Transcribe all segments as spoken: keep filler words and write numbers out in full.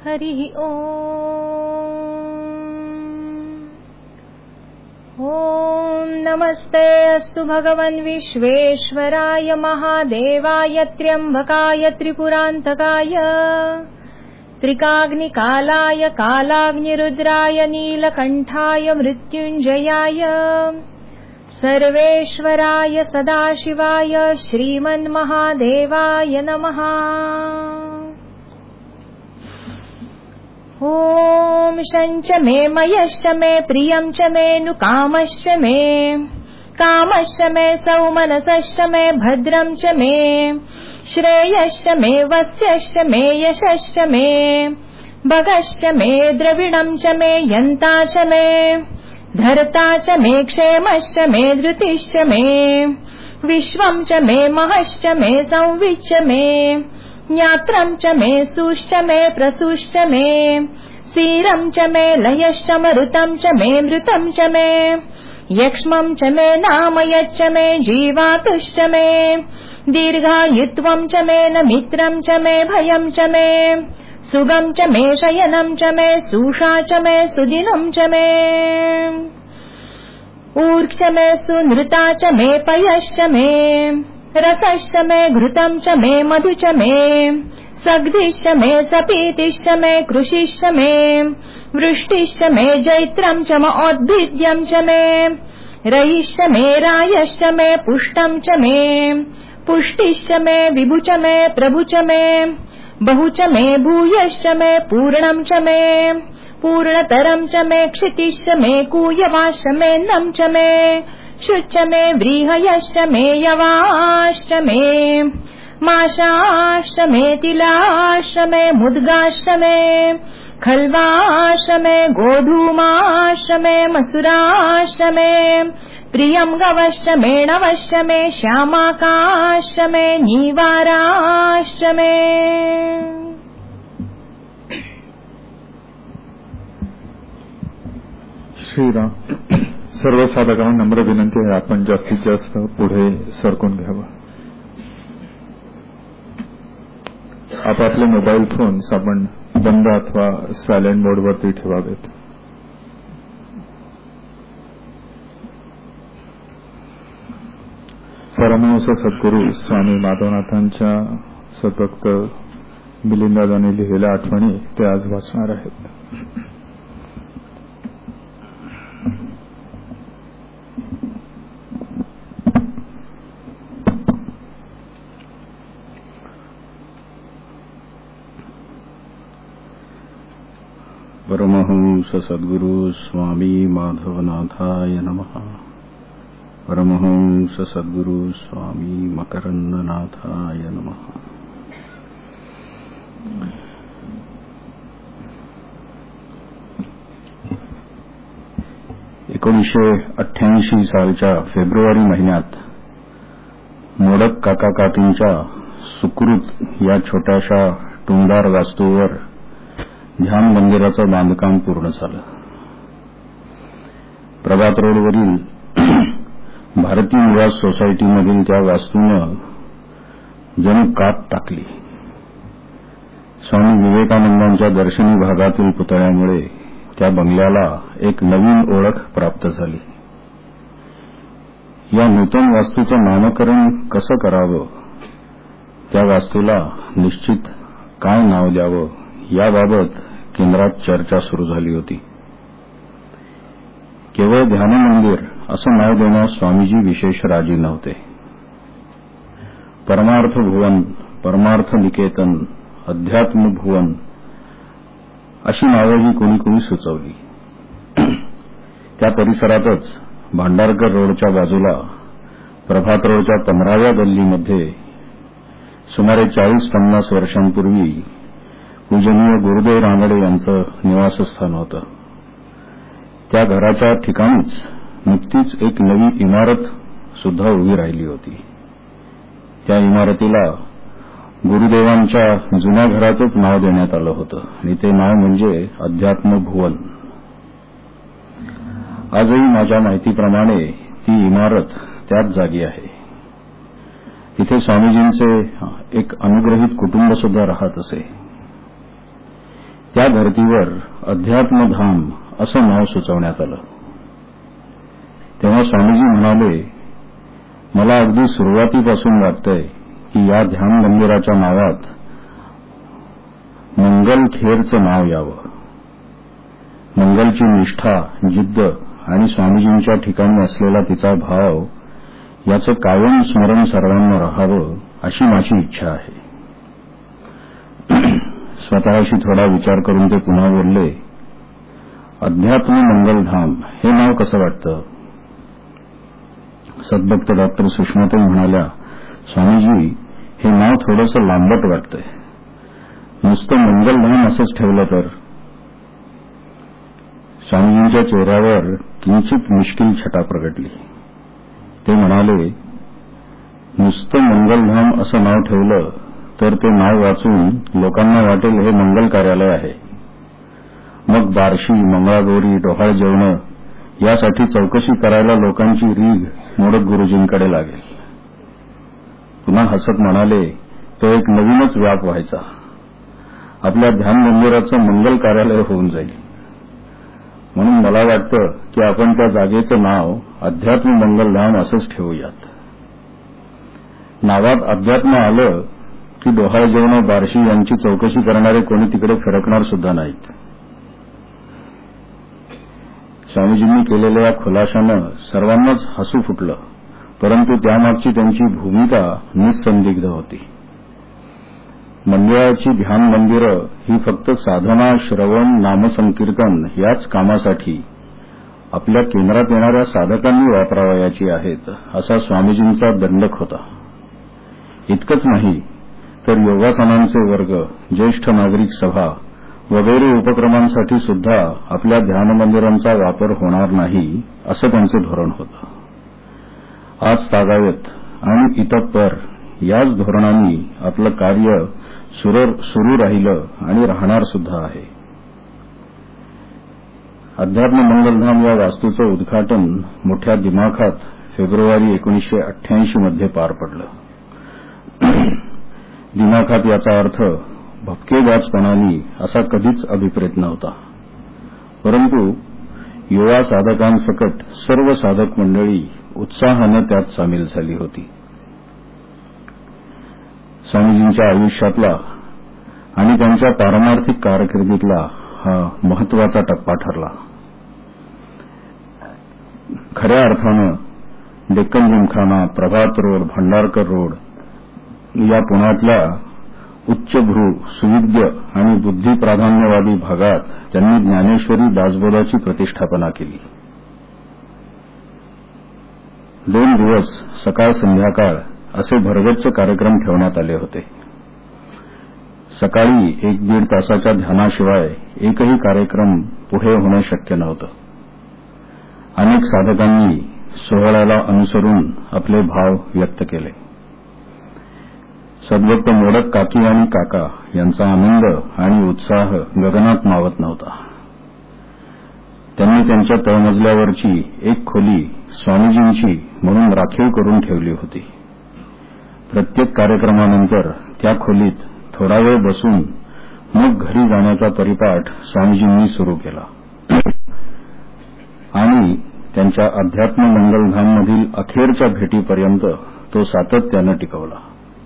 हरि ओम। ओम नमस्ते अस्तु भगवन् विश्वेश्वराय महादेवाय त्र्यंबकाय त्रिपुरान्तकाय त्रिकाग्निकालाय कालाग्निरुद्राय नीलकण्ठाय मृत्युञ्जयाय सर्वेश्वराय सदाशिवाय श्रीमन्महादेवाय नमः। ओम शंच मे मयश्च मे प्रियं च मे नुकामश्च मे कामश्च मे सौमनसश्च मे भद्रं च मे श्रेयश्च मे वस्यश्च मे यशश्च मे भगश्च मे द्रविणं च मे यन्ता च मे धर्ता च मे क्षेमश्च मे धृतिश्च मे विश्वं च मे महश्च मे संविच्च मे ज्ञात्रं च मे सुश्च मे प्रसूश्च मे सीरं च मे लयश्च मरुतं च मे मृतं च मे यक्ष्मं च मे नामयच्च मे जीवातुश्च मे दीर्घायुत्वं च मे नमित्रं च मे भयं च मे सुगं च मे शयनं च मे सूषा च मे सुदिनं च मे ऊर्क्ष मे सुनृता च मे पयश्च मे रसश्च मे घृतं च मे मधु च मे सग्धिश्च मे सपीतिश्च मे कृषिश्च मे वृष्टिश्च मे जैत्रं च मौद्भिद्यं च मे रयिश्च मे रायश्च मे पुष्टं च मे पुष्टिश्च मे विभु च मे प्रभु च मे बहु च मे भूयश्च मे पूर्णं च मे पूर्णतरं च मे क्षितिश्च मे कूयवाश्च मे नं च मे शुच्च मे व्रीहयश्च मे यवाश्च मे माशाश्च मे तिलाश्च मे मुद्गाश्च मे खल्वाश्च मे गोधूमाश्च मे मसुराश्च मे प्रियं गवश्च मे नवश्च मे श्यामाकाश्च मे नीवाराश्च मे। श्रीराम। सर्व साधकांना नम्र विनंती आहे, आपण जास्तीत जास्त पुढे सरकून घ्यावं. आपापले मोबाईल फोन्स आपण बंद अथवा सायलेंट मोडवरती ठेवावेत. परमहंस सद्गुरू स्वामी माधवनाथांच्या सद्भक्त मिलिंदादांनी लिहिलेल्या आठवणी ते आज वाचणार आहेत. परमहंस सद्गुरु स्वामी माधवनाथाय नमः. परमहंस सद्गुरु स्वामी मकरंदनाथाय नमः. एकोणीसशे अठ्ठ्याऐंशी सालच्या फेब्रुवारी महिन्यात मोडक काका काकींच्या सुकृत या छोट्याशा टुमदार वास्तूवर ध्यान मंदिराचं बांधकाम पूर्ण झालं. प्रभात रोडवरील भारतीय निवास सोसायटीमधील त्या वास्तूनं जणू कात टाकली. स्वामी विवेकानंदांच्या दर्शनी भागातील पुतळ्यामुळे त्या बंगल्याला एक नवीन ओळख प्राप्त झाली. या नूतन वास्तूचं नामकरण कसं करावं, त्या वास्तूला निश्चित काय नाव द्यावं याबाबत केंद्रात चर्चा सुरू झाली होती. केवळ ध्यानमंदिर असं नाव देण्यास स्वामीजी विशेष राजी नव्हते. परमार्थ भुवन, परमार्थ निकेतन, अध्यात्म भुवन अशी नावंही कोणी कोणी सुचवली. त्या परिसरातच भांडारकर रोडच्या बाजूला प्रभात रोडच्या पंधराव्या गल्लीमध्ये सुमारे चाळीस पन्नास वर्षांपूर्वी पूजनीय गुरुदेव रानडे यांचं निवासस्थान होतं. त्या घराच्या ठिकाणीच नुकतीच एक नवी इमारत सुद्धा उभी राहिली होती. त्या इमारतीला गुरुदेवांच्या जुन्या घराचंच नाव देण्यात आलं होतं आणि ते नाव म्हणजे अध्यात्म भुवन. आजही माझ्या माहितीप्रमाणे ती इमारत त्याच जागी आहे. तिथे स्वामीजींचे एक अनुग्रहित कुटुंब सुद्धा राहत असे. त्या या धर्तीवर अध्यात्मधाम असं नाव सुचवण्यात आलं. तेव्हा स्वामीजी म्हणाले, मला अगदी सुरुवातीपासून वाटतंय की या ध्यान मंदिराच्या नावात मंगलखेरचं नाव यावं. मंगलची निष्ठा, जिद्द आणि स्वामीजींच्या ठिकाणी असलेला तिचा भाव याचं कायम स्मरण सर्वांना राहावं अशी माझी इच्छा आहे. स्वतःशी थोडा विचार करून ते पुन्हा बोलले, अध्यात्म मंगलधाम हे नाव कसं वाटतं? सद्भक्त डॉक्टर सुषमाताई म्हणाल्या, स्वामीजी हे नाव थोडंसं लांबट वाटतंय, नुसतं मंगलधाम असंच ठेवलं तर? स्वामीजींच्या चेहऱ्यावर किंचित मिश्किल छटा प्रगटली. ते म्हणाले, नुसतं मंगलधाम असं नाव ठेवलं तर ते नाव वाचून लोकांना वाटेल हे मंगल कार्यालय आहे. मग बार्शी, मंगळागौरी, डोहाळ जेवणं यासाठी चौकशी करायला लोकांची रीघ मोडक गुरुजींकडे लागेल. पुन्हा हसत म्हणाले, तो एक नवीनच व्याप व्हायचा. आपल्या ध्यान मंदिराचं मंगल कार्यालय होऊन जाईल. म्हणून मला वाटतं की आपण त्या जागेचं नाव अध्यात्म मंगलधाम असंच ठेवूयात. नावात अध्यात्म आलं की डोहाळ जेवणं, बार्शी यांची चौकशी करणारे कोणी तिकडे फिरकणार सुद्धा नाहीत. स्वामीजींनी केलेल्या या खुलाशानं सर्वांनाच हसू फुटलं, परंतु त्यामागची त्यांची भूमिका निस्संदिग्ध होती. मंदिराची ध्यान मंदिरं ही फक्त साधना, श्रवण, नामसंकीर्तन याच कामासाठी आपल्या केंद्रात येणाऱ्या साधकांनी वापरावयाची आहेत असा स्वामीजींचा दंडक होता. इतकंच नाही तर योगासनांचे वर्ग, ज्येष्ठ नागरिक सभा वगैरे उपक्रमांसाठी सुद्धा आपल्या ध्यान मंदिरांचा वापर होणार नाही असं त्यांचं धोरण होतं. आज तागायत आणि इतपर याच धोरणांनी आपलं कार्य सुरू राहिलं आणि राहणार सुद्धा आहे. अध्यात्म मंगलधाम या वास्तूचं उद्घाटन मोठ्या दिमाखात फेब्रुवारी एकोणीसशे अठ्ठ्याऐंशी मध्ये पार पडलं. दिमाखात याचा अर्थ भपकेबाजपणाने असा कधीच अभिप्रेत नव्हता, परंतु युवा साधकांसकट सर्व साधक मंडळी उत्साहानं त्यात सामील झाली होती. स्वामीजींच्या आयुष्यातला आणि त्यांच्या पारमार्थिक कारकिर्दीतला हा महत्वाचा टप्पा ठरला. खऱ्या अर्थानं डेक्कन जिमखाना, प्रभात रोड, भंडारकर रोड या पुण्यातल्या उच्चभ्रू, सुविद्य आणि बुद्धिप्राधान्यवादी भागात त्यांनी ज्ञानेश्वरी दासबोधाची प्रतिष्ठापना केली. दोन दिवस सकाळ संध्याकाळ असे भरगच्च कार्यक्रम ठेवण्यात आले होते. सकाळी एक दीड तासाच्या ध्यानाशिवाय एकही कार्यक्रम पुढे होणं शक्य नव्हतं. अनेक साधकांनी सोहळ्याला अनुसरून आपले भाव व्यक्त केले. सद्भक्त मोडक काकी आणि काका यांचा आनंद आणि उत्साह गगनात मावत नव्हता. त्यांनी त्यांच्या तळमजल्यावरची एक खोली स्वामीजींची म्हणून राखीव करून ठेवली होती. प्रत्येक कार्यक्रमानंतर त्या खोलीत थोडा वेळ बसून मग घरी जाण्याचा परिपाठ स्वामीजींनी सुरू केला आणि त्यांच्या अध्यात्म मंगलधाममधील अखेरच्या भेटीपर्यंत तो सातत्यानं टिकवला.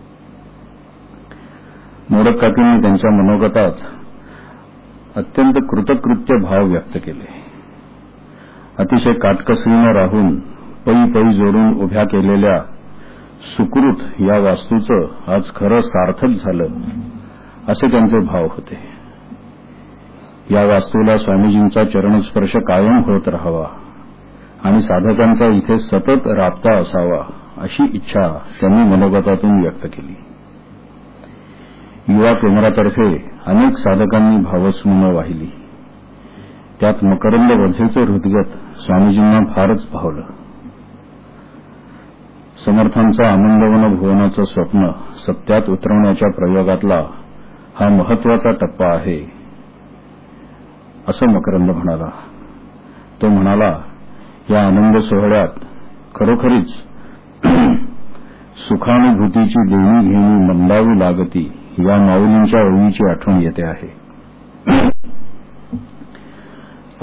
मोडक काकींनी त्यांच्या मनोगतात अत्यंत कृतकृत्य भाव व्यक्त केले. अतिशय काटकसरीनं राहून पै पै जोडून उभ्या केलेल्या सुकृत या वास्तूचं आज खरं सार्थक झालं असे त्यांचे भाव होते. या वास्तूला स्वामीजींचा चरणस्पर्श कायम होत राहावा आणि साधकांचा इथे सतत राबता असावा अशी इच्छा त्यांनी मनोगतातून व्यक्त केली. युवा केंद्रातर्फे अनेक साधकांनी भावस्मरणं वाहिली. त्यात मकरंद वझेचे हृदगत स्वामीजींना फारच भावलं. समर्थांचं आनंदवन भुवनाचं स्वप्न सत्यात उतरवण्याच्या प्रयोगातला हा महत्वाचा टप्पा आहे असं मकरंद म्हणाला. तो म्हणाला, या आनंद सोहळ्यात खरोखरीच सुखानुभूतीची देणी घेणी मंदावी लागती या माऊलींच्या ओळीची आठवण येते आहे.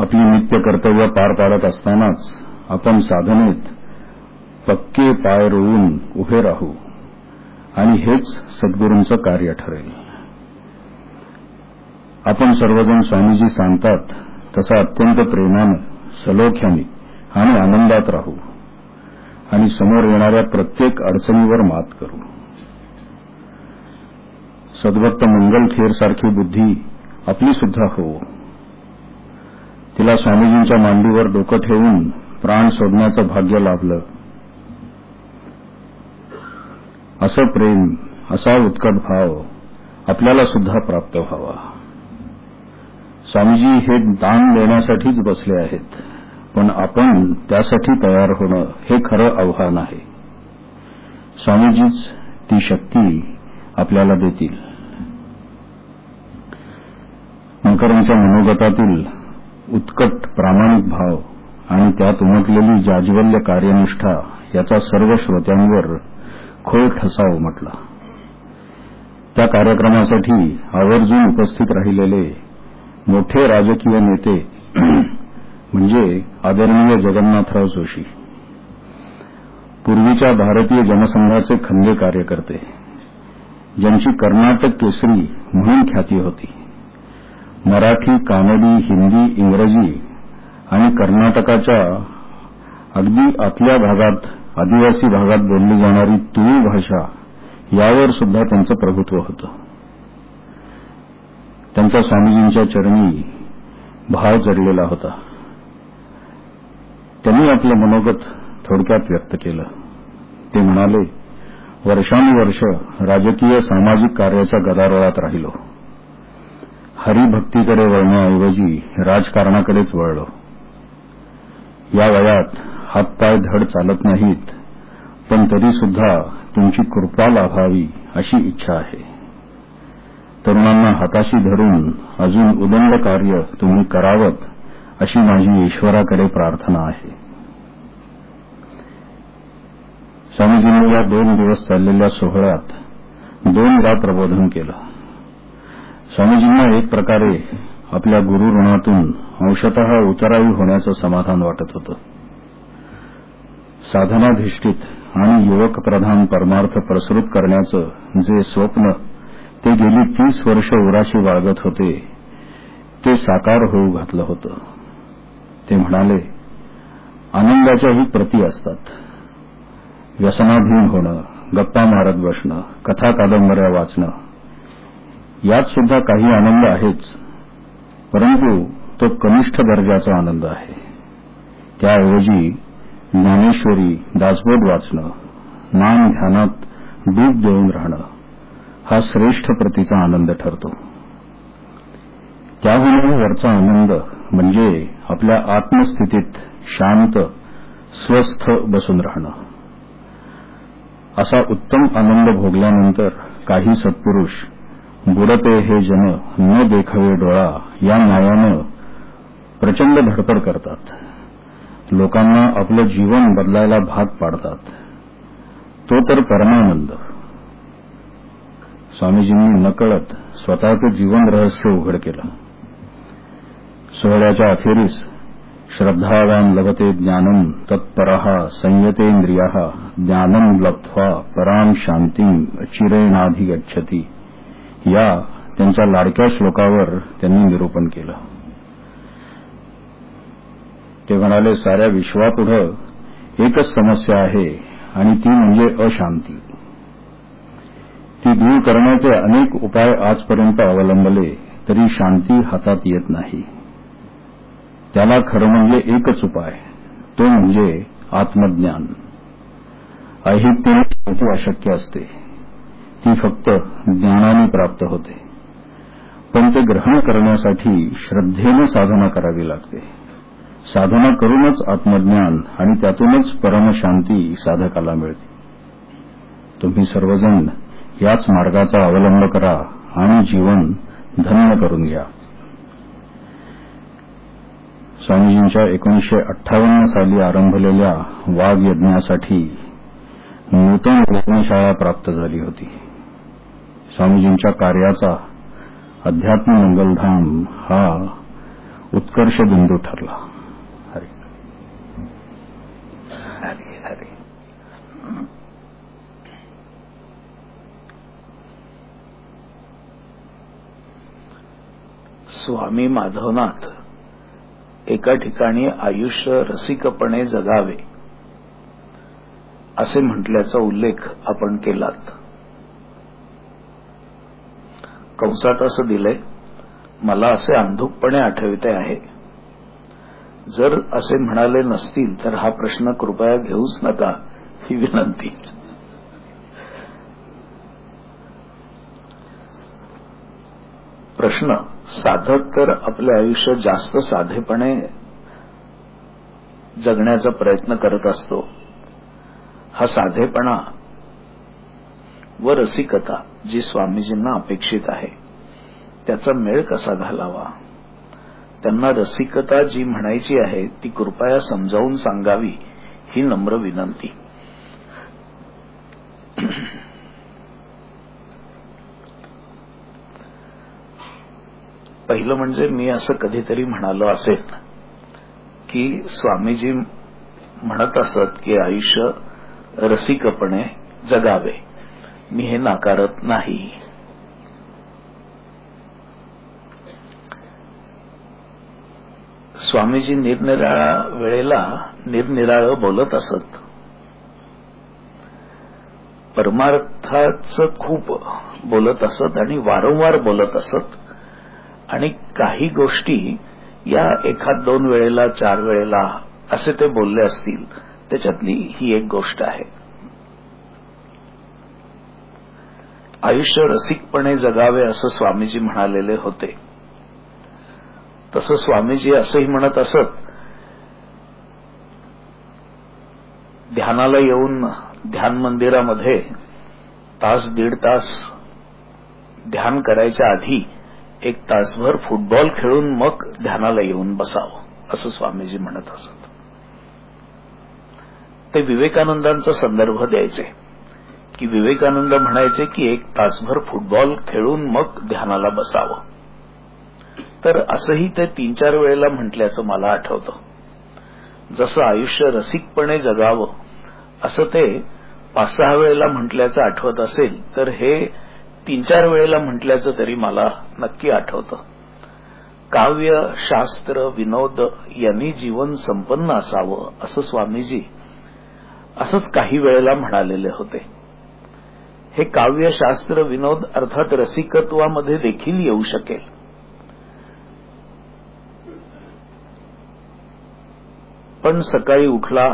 आपली नित्य कर्तव्य पार पाडत असतानाच आपण साधनेत पक्के पाय रोवून उभे राहू आणि हेच सद्गुरूंचं कार्य ठरेल. आपण सर्वजण स्वामीजी सांगतात तसं अत्यंत प्रेमानं, सलोख्याने आणि आनंदात राहू आणि समोर येणाऱ्या प्रत्येक अडचणीवर मात करू. सद्भक्त मंगलथेर सारखी बुद्धी आपली सुद्धा हो. तिला स्वामीजींच्या मांडीवर डोकं ठेवून प्राण सोडण्याचं भाग्य लाभलं. असं प्रेम, असा उत्कट भाव आपल्याला सुद्धा प्राप्त व्हावा. स्वामीजी हे दान देण्यासाठीच बसले आहेत, पण आपण त्यासाठी तयार होणं हे खरं आव्हान आहे. स्वामीजीच ती शक्ती आपल्याला देतील. शंकरांच्या मनोगतातील उत्कट प्रामाणिक भाव आणि त्यात उमटलेली जाज्वल्य कार्यनिष्ठा याचा सर्व श्रोत्यांवर खोल ठसा उमटला. त्या कार्यक्रमासाठी आवर्जून उपस्थित राहिलेले मोठे राजकीय नेते म्हणजे आदरणीय जगन्नाथराव जोशी, पूर्वीच्या भारतीय जनसंघाचे खंदे कार्यकर्ते, ज्यांची कर्नाटक केसरी म्हणून ख्याती होती. मराठी, कानडी, हिंदी, इंग्रजी आणि कर्नाटकाच्या अगदी आतल्या भागात, आदिवासी भागात बोलली जाणारी तुळू भाषा यावर सुद्धा त्यांचं प्रभुत्व होतं. त्यांचा स्वामीजींच्या चरणी भाव जडलेला होता. त्यांनी आपलं मनोगत थोडक्यात व्यक्त केलं. ते म्हणाले, वर्षानुवर्ष राजकीय सामाजिक कार्याच्या गदारोळात राहिलो. हरिभक्तीकडे वळण्याऐवजी राजकारणाकडेच वळलो. या वयात हातपाय धड चालत नाहीत, पण तरीसुद्धा तुमची कृपा लाभावी अशी इच्छा आहे. तरुणांना हाताशी धरून अजून उदंड कार्य तुम्ही करावत अशी माझी ईश्वराकडे प्रार्थना आहे. स्वामीजींनी या दोन दिवस चाललेल्या सोहळ्यात दोनदा प्रबोधन केलं. स्वामीजींना एक प्रकारे आपल्या गुरु ऋणातून अंशतः उतराई होण्याचं समाधान वाटत होतं. साधनाधिष्ठित आणि युवक प्रधान परमार्थ प्रसृत करण्याचं जे स्वप्न ते गेली तीस वर्ष उराशी बाळगत होते, ते साकार होऊ घातलं होतं. ते म्हणाले, आनंदाच्याही प्रती असतात. व्यसनाधीन होणं, गप्पा मारत बसणं, कथा कादंबऱ्या वाचणं, यात सुद्धा काही आनंद आहेच, परंतु तो कनिष्ठ दर्जाचा आनंद आहे. त्याऐवजी ज्ञानेश्वरी, दासबोध वाचणं, नाम ध्यानात डूब देऊन राहणं हा श्रेष्ठ प्रतीचा आनंद ठरतो. त्याहून वरचा आनंद म्हणजे आपल्या आत्मस्थितीत शांत, स्वस्थ बसून राहणं. असा उत्तम आनंद भोगल्यानंतर काही सत्पुरुष बुडते हे जन न देखवे डोळा या न्यायानं प्रचंड धडपड करतात. लोकांना आपलं जीवन बदलायला भाग पाडतात. तो तर परमानंद. स्वामीजींनी नकळत स्वतःचं जीवन रहस्य उघड केलं. सोहळ्याच्या अखेरीस श्रद्धावान लभते ज्ञानम तत्परः संयतेंद्रियः ज्ञानम लब्ध्वा पराम शांतीं चिरेणाधिगच्छति या त्यांच्या लाडक्या श्लोकावर त्यांनी निरूपण केलं. ते म्हणाले, साऱ्या विश्वापुढे एकच समस्या आहे आणि ती म्हणजे अशांती. ती दूर करण्याचे अनेक उपाय आजपर्यंत अवलंबले तरी शांती हातात येत नाही. त्याला खरं म्हणजे एकच उपाय, तो म्हणजे आत्मज्ञान. ऐहिकतेने शांती अशक्य असते. ती फक्त ज्ञानाने प्राप्त होते, पण ते ग्रहण करण्यासाठी श्रद्धेने साधना करावी लागते. साधना करूनच आत्मज्ञान आणि त्यातूनच परमशांती साधकाला मिळते. तुम्ही सर्वजण याच मार्गाचा अवलंब करा आणि जीवन धन्य करून घ्या. स्वामीजींच्या एकोणीसशे अठ्ठावन्न साली आरंभलेल्या वाघ यज्ञासाठी नूतन यज्ञशाळा प्राप्त झाली होती. स्वामीजींच्या कार्याचा अध्यात्म मंगलधाम हा उत्कर्ष बिंदू ठरला. हरी हरी हरी. स्वामी माधवनाथ एका ठिकाणी आयुष्य रसिकपणे जगावे असे म्हटल्याचा उल्लेख आपण केलात. कंसात असं दिलंय, मला असे अंधुकपणे आठवते आहे. जर असे म्हणाले नसतील तर हा प्रश्न कृपया घेऊच नका ही विनंती. प्रश्न, साधक तर आपले आयुष्य जास्त साधेपणे जगण्याचा प्रयत्न करत असतो. हा साधेपणा व रसिकता जी स्वामीजींना अपेक्षित आहे त्याचा मेळ कसा घालावा. त्यांना रसिकता जी म्हणायची आहे ती कृपया समजावून सांगावी ही नम्र विनंती. पहिलं म्हणजे मी असं कधीतरी म्हणालो असेल की स्वामीजी म्हणत असत की आयुष्य रसिकपणे जगावे. मी हे नाकारत नाही. स्वामीजी निरनिराळ्या वेळेला निरनिराळं बोलत असत. परमार्थाचं खूप बोलत असत आणि वारंवार बोलत असत. आणि काही गोष्टी या एखाद दोन वेळेला चार वेळेला असे ते बोलले असतील. त्याच्यातली ही एक गोष्ट आहे. आयुष्य रसिकपणे जगावे असं स्वामीजी म्हणालेले होते. तसं स्वामीजी असंही म्हणत असत, ध्यानाला येऊन ध्यान मंदिरामध्ये तास दीड तास ध्यान करायच्या आधी एक तासभर फुटबॉल खेळून मग ध्यानाला येऊन बसावं असं स्वामीजी म्हणत असत. ते विवेकानंदांचा संदर्भ द्यायचे की विवेकानंद म्हणायचे की एक तासभर फुटबॉल खेळून मग ध्यानाला बसावं. तर असंही ते तीन चार वेळेला म्हटल्याचं मला आठवतं. जसं आयुष्य रसिकपणे जगावं असं ते पाच सहा वेळेला म्हटल्याचं आठवत असेल तर हे तीन चार वेळेला म्हटल्याचं तरी मला नक्की आठवतं. काव्य शास्त्र विनोद यांनी जीवन संपन्न असावं असं स्वामीजी असंच काही वेळेला म्हणालेले होते. हे काव्य शास्त्र विनोद अर्थात रसिकत्वामध्ये देखील येऊ शकेल. पण सकाळी उठला,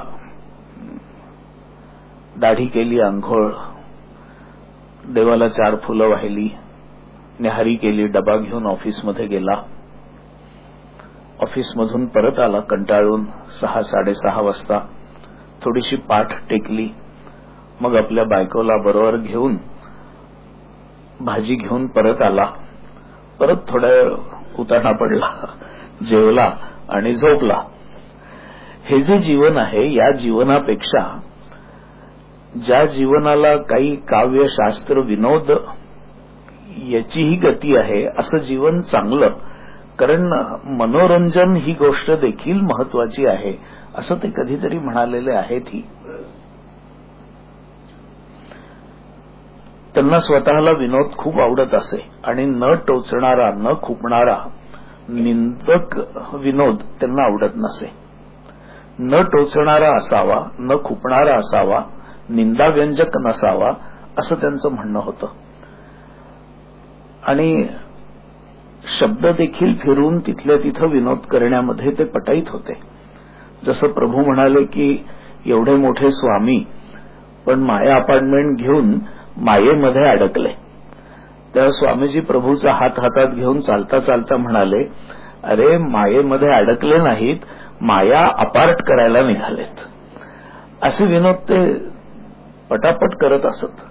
दाढी केली, आंघोळ, देवाला चार फुलं वाहिली, न्याहारी केली, डबा घेऊन ऑफिसमध्ये गेला. ऑफिसमधून परत आला कंटाळून सहा साडेसहा वाजता. थोडीशी पाठ टेकली. मग आपल्या बायकोला बरोबर घेऊन भाजी घेऊन परत आला. परत थोडा वेळ उताना पडला, जेवला आणि झोपला. हे जे जीवन आहे या जीवनापेक्षा ज्या जीवनाला काही काव्य शास्त्र विनोद याचीही गती आहे असं जीवन चांगलं. कारण मनोरंजन ही गोष्ट देखील महत्वाची आहे असं ते कधीतरी म्हणालेले आहेत. ही त्यांना स्वतःला विनोद खूप आवडत असे आणि न टोचणारा न खुपणारा निंदक विनोद त्यांना आवडत नसे. न टोचणारा असावा, न खुपणारा असावा, निंदाव्यंजक नसावा असं त्यांचं म्हणणं होतं. आणि शब्द देखील फिरून तिथल्या तिथं विनोद करण्यामध्ये ते पटाईत होते. जसं प्रभू म्हणाले की एवढे मोठे स्वामी पण माया अपार्टमेंट घेऊन मायेमध्ये अडकले. तेव्हा स्वामीजी प्रभूचा हात हातात घेऊन चालता चालता म्हणाले, अरे मायेमध्ये अडकले नाहीत, माया अपार्ट करायला निघालेत. असे विनोद ते पटापट करत असत.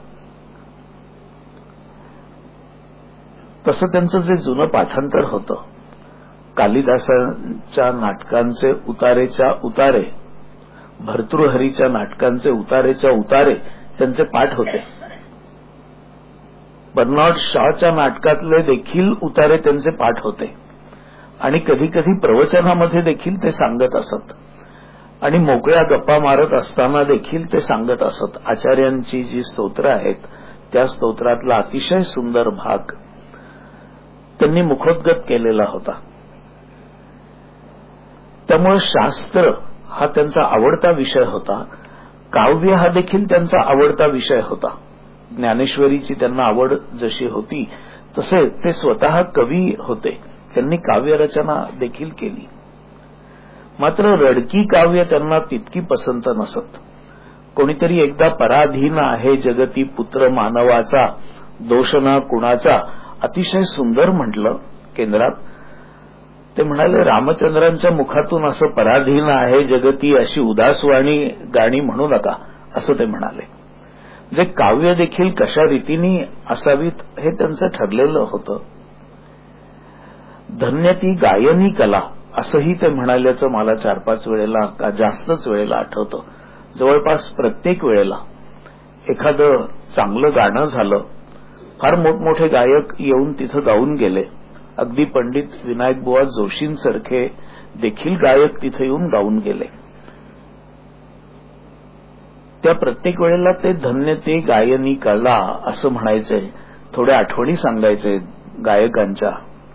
तसं त्यांचं जे जुनं पाठांतर होतं, कालिदासांच्या नाटकांचे उतारेच्या उतारे, भर्तृहरीच्या नाटकांचे उतारेच्या उतारे त्यांचे पाठ होते. बर्नार्ड शॉच्या नाटकातले देखील उतारे त्यांचे पाठ होते. आणि कधी कधी प्रवचनामध्ये देखील ते सांगत असत आणि मोकळ्या गप्पा मारत असताना देखील ते सांगत असत. आचार्यांची जी स्तोत्र आहेत त्या स्तोत्रातला अतिशय सुंदर भाग त्यांनी मुखोद्गत केलेला होता. त्यामुळे शास्त्र हा त्यांचा आवडता विषय होता. काव्य हा देखील त्यांचा आवडता विषय होता. ज्ञानेश्वरीची त्यांना आवड जशी होती तसे ते स्वतः कवी होते. त्यांनी काव्यरचना देखील केली. मात्र रडकी काव्य त्यांना तितकी पसंत नसत. कोणीतरी एकदा पराधीन आहे जगती पुत्र मानवाचा दोष ना कुणाचा अतिशय सुंदर म्हटलं केंद्रात. ते म्हणाले रामचंद्रांच्या मुखातून असं पराधीन आहे जगती अशी उदासवाणी गाणी म्हणू नका असं ते म्हणाले. जे काव्य देखील कशा रीतीने असावीत हे त्यांचं ठरलेलं होतं. धन्य ती गायनी कला असंही ते म्हणाल्याचं मला चार पाच वेळेला का जास्तच वेळेला आठवतं. जवळपास प्रत्येक वेळेला एखादं चांगलं गाणं झालं, फार मोठमोठे गायक येऊन तिथं गाऊन गेले. अगदी पंडित विनायक बुवा जोशींसारखे देखील गायक तिथे येऊन गाऊन गेले. त्या प्रत्येक वेळेला ते धन्य ते गायनी कला असं म्हणायचे. थोड्या आठवणी सांगायचे गायकांच्या.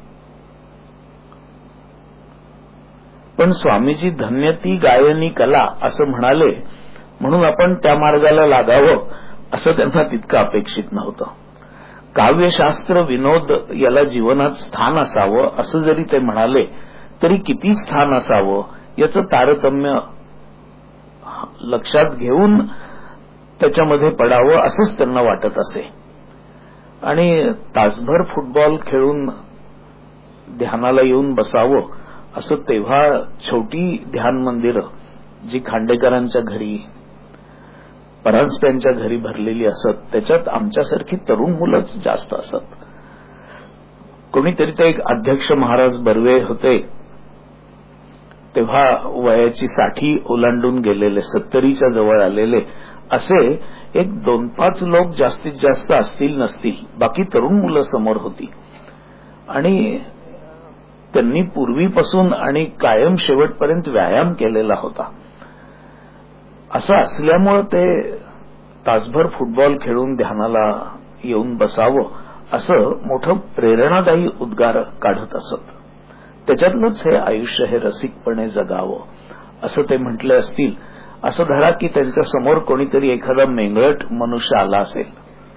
पण स्वामीजी धन्य ती गायनी कला असं म्हणाले म्हणून आपण त्या मार्गाला लागावं असं त्यांना तितकं अपेक्षित नव्हतं. काव्यशास्त्र विनोद याला जीवनात स्थान असावं असं जरी ते म्हणाले तरी किती स्थान असावं याचं तारतम्य लक्षात घेऊन त्याच्यामध्ये पडावं असंच त्यांना वाटत असे. आणि तासभर फुटबॉल खेळून ध्यानाला येऊन बसावं असं तेव्हा छोटी ध्यान मंदिरं जी खांडेकरांच्या घरी परांजप्यांच्या घरी भरलेली असत त्याच्यात आमच्यासारखी तरुण मुलंच जास्त असत. कोणीतरी ते एक अध्यक्ष महाराज बर्वे होते तेव्हा वयाची साठी ओलांडून गेलेले सत्तरीच्या जवळ आलेले असे एक दोन पाच लोक जास्तीत जास्त असतील नसतील. बाकी तरुण मुलं समोर होती आणि त्यांनी पूर्वीपासून आणि कायम शेवटपर्यंत व्यायाम केलेला होता. असं असल्यामुळे ते तासभर फुटबॉल खेळून ध्यानाला येऊन बसावं असं मोठं प्रेरणादायी उद्गार काढत असत. त्याच्यातलंच हे आयुष्य हे रसिकपणे जगावं असं ते म्हटले असतील. असं धरा की त्यांच्या समोर कोणीतरी एखादा मेंगळट मनुष्य आला असेल,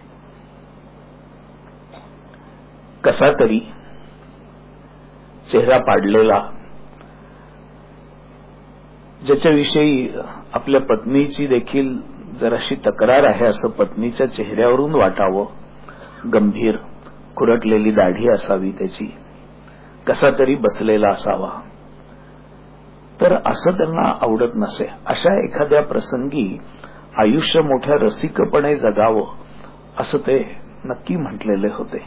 कसा तरी चेहरा पाडलेला, ज्याच्याविषयी आपल्या पत्नीची देखील जराशी तक्रार आहे असं पत्नीच्या चेहऱ्यावरून वाटावं. गंभीर खुरटलेली दाढी असावी त्याची, कसा तरी बसलेला असावा. तर असं त्यांना आवडत नसे. अशा एखाद्या प्रसंगी आयुष्य मोठ्या रसिकपणे जगावं असं ते नक्की म्हटलेले होते.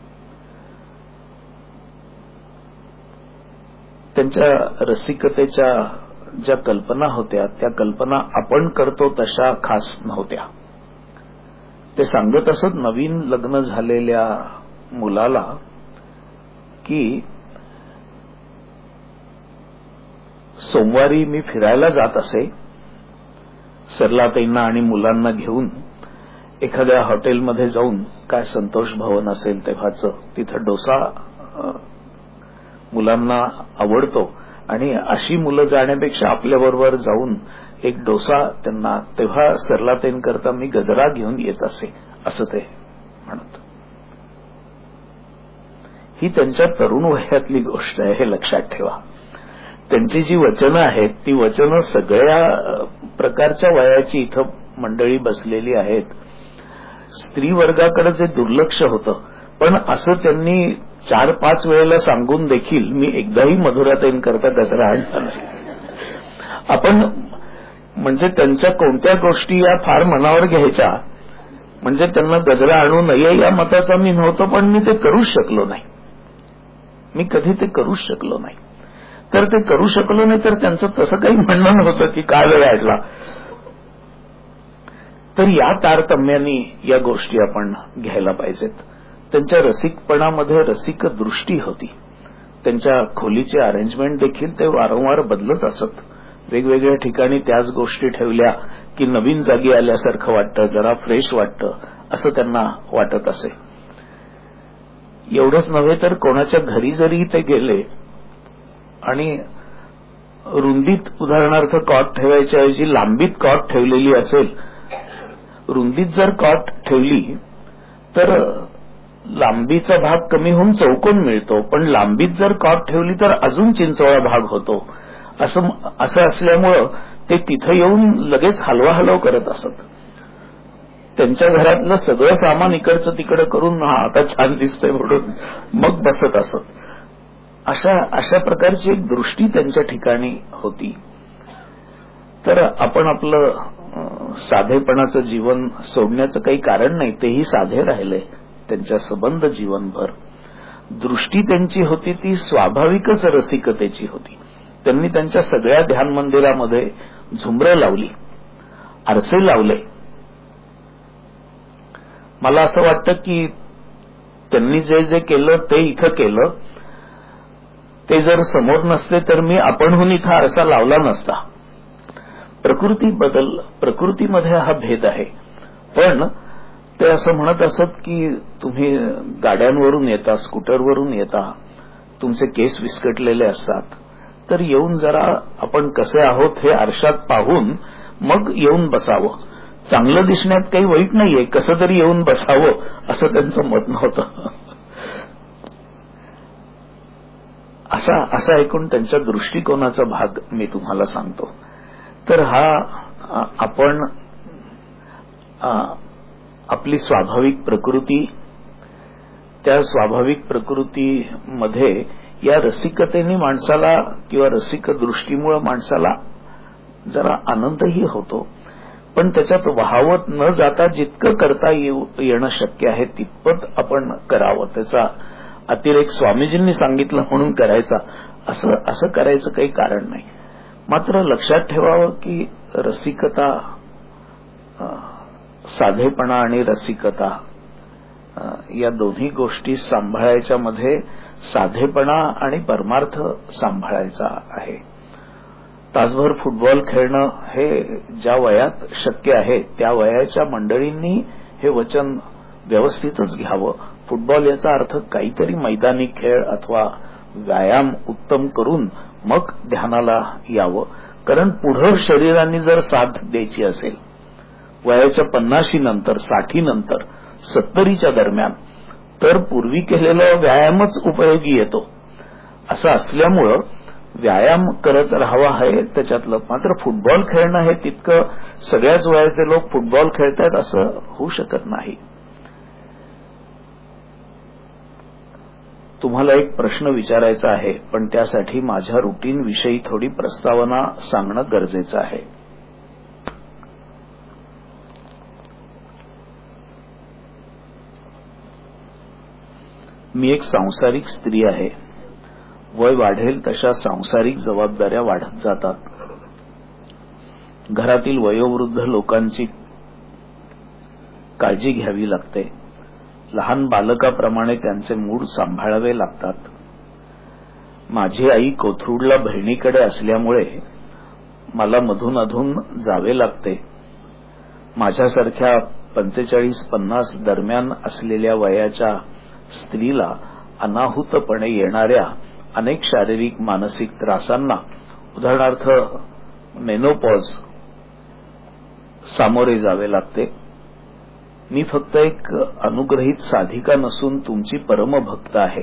त्यांच्या रसिकतेच्या ज्या कल्पना होत्या त्या कल्पना आपण करतो तशा खास नव्हत्या. ते सांगत असत नवीन लग्न झालेल्या मुलाला की सोमवारी मी फिरायला जात असे सरलाताईंना आणि मुलांना घेऊन एखाद्या हॉटेलमध्ये जाऊन, काय संतोष भवन असेल तेव्हाचं, तिथं डोसा मुलांना आवडतो आणि अशी मुलं जाण्यापेक्षा आपल्याबरोबर जाऊन एक डोसा त्यांना, तेव्हा सरलाताईंकरता मी गजरा घेऊन येत असे असं ते म्हणत. ही त्यांच्या तरुण वयातली गोष्ट आहे हे लक्षात ठेवा. त्यांची जी वचनं आहेत ती वचनं सगळ्या प्रकारच्या वयाची इथं मंडळी बसलेली आहेत. स्त्री वर्गाकडे जे दुर्लक्ष होतं, पण असं त्यांनी चार पाच वेळेला सांगून देखील मी एकदाही मधुराताईंकरता गजरा आणला नाही. आपण म्हणजे त्यांच्या कोणत्या गोष्टी या फार मनावर घ्यायच्या, म्हणजे त्यांना गजरा आणू नये या मताचा मी नव्हतो, पण मी ते करूच शकलो नाही. मी कधी ते करूच शकलो नाही. तर ते करू शकलो नाही तर त्यांचं तसं काही म्हणणं नव्हतं की काय वेळ आडला. तर या तारतम्यानी या गोष्टी आपण घ्यायला पाहिजेत. त्यांच्या रसिकपणामध्ये रसिक दृष्टी होती. त्यांच्या खोलीचे अरेंजमेंट देखील ते वारंवार बदलत असत. वेगवेगळ्या ठिकाणी त्याच गोष्टी ठेवल्या की नवीन जागी आल्यासारखं वाटतं, जरा फ्रेश वाटतं असं त्यांना वाटत असे. एवढंच नव्हे तर कोणाच्या घरी जरी ते गेले आणि रुंदीत उदाहरणार्थ कॉट ठेवायच्या ऐवजी लांबीत कॉट ठेवलेली असेल, रुंदीत जर कॉट ठेवली तर लांबीचा भाग कमी होऊन चौकोन मिळतो, पण लांबीत जर कॉट ठेवली तर अजून चिंचोळा भाग होतो. असं असं असल्यामुळं ते तिथं येऊन लगेच हलवा हलव करत असत. त्यांच्या घरातलं सगळं सामान इकडचं तिकडं करून हा आता छान दिसतंय म्हणून मग बसत असत. अशा अशा प्रकारची एक दृष्टी त्यांच्या ठिकाणी होती. तर आपण आपलं साधेपणाचं जीवन सोडण्याचं काही कारण नाही, तेही साधे राहिले त्यांच्या संबंध जीवनभर. दृष्टी त्यांची होती ती स्वाभाविकच रसिकतेची होती. त्यांनी त्यांच्या सगळ्या ध्यान मंदिरामध्ये झुंबरं लावली, आरसे लावले. मला असं वाटतं की त्यांनी जे जे केलं ते इथं केलं, ते जर समोर नसते तर मी आपणहून इथं आरसा लावला नसता. प्रकृती बदल प्रकृतीमध्ये हा भेद आहे. पण ते असं म्हणत असत की तुम्ही गाड्यांवरून येता, स्कूटरवरून येता, तुमचे केस विस्कटलेले असतात, तर येऊन जरा आपण कसे आहोत हे आरशात पाहून मग येऊन बसावं. चांगलं दिसण्यात काही वाईट नाहीये, कसं तरी येऊन बसावं असं त्यांचं मत नव्हतं. असा असा ऐकून त्यांच्या दृष्टिकोनाचा भाग मी तुम्हाला सांगतो. तर हा आपण आपली स्वाभाविक प्रकृती, त्या स्वाभाविक प्रकृतीमध्ये या रसिकतेने माणसाला किंवा रसिक दृष्टीमुळे माणसाला जरा आनंदही होतो. पण त्याच्यात वाहवत न जाता जितकं करता येणं शक्य आहे तितपत आपण करावं. त्याचा अतिरेक स्वामीजींनी सांगितलं म्हणून करायचा असं असं करायचं काही कारण नाही. मात्र लक्षात ठेवावं की रसिकता, साधेपणा आणि रसिकता या दोन्ही गोष्टी सांभाळायच्या मध्ये साधेपणा आणि परमार्थ सांभाळायचा आहे. तासभर फुटबॉल खेळणं हे ज्या वयात शक्य आहे त्या वयाच्या मंडळींनी हे वचन व्यवस्थितच घ्यावं. फुटबॉल याचा अर्थ काहीतरी मैदानी खेळ अथवा व्यायाम उत्तम करून मग ध्यानाला यावं. कारण पुढं शरीराने जर साथ द्यायची असेल वयाच्या पन्नाशी नंतर, साठी नंतर, सत्तरीच्या दरम्यान, तर पूर्वी केलेला व्यायामच उपयोगी येतो. असं असल्यामुळं व्यायाम करत राहावा आहे त्याच्यातलं. मात्र फुटबॉल खेळणं हे तितकं सगळ्याच वयाचे लोक फुटबॉल खेळतायत असं होऊ शकत नाही. तुम्हाला एक प्रश्न विचारायचा आहे, पण त्यासाठी माझ्या रुटीन विषयी थोडी प्रस्तावना सांगणं गरजेचं आहे. मी एक सांसारिक स्त्री आहे. वय वाढेल तशा सांसारिक जबाबदाऱ्या वाढत जातात. घरातील वयोवृद्ध लोकांची काळजी घ्यावी लागते. लहान बालकाप्रमाणे त्यांचे मूड सांभाळावे लागतात. माझी आई कोथरूडला बहिणीकडे असल्यामुळे मला मधून अधून जावे लागते. माझ्यासारख्या पंचेचाळीस पन्नास दरम्यान असलेल्या वयाच्या स्त्रीला अनाहूतपणे येणाऱ्या अनेक शारीरिक मानसिक त्रासांना, उदाहरणार्थ मेनोपॉज, सामोरे जावे लागते. मी फक्त एक अनुग्रहित साधिका नसून तुमची परमभक्त आहे.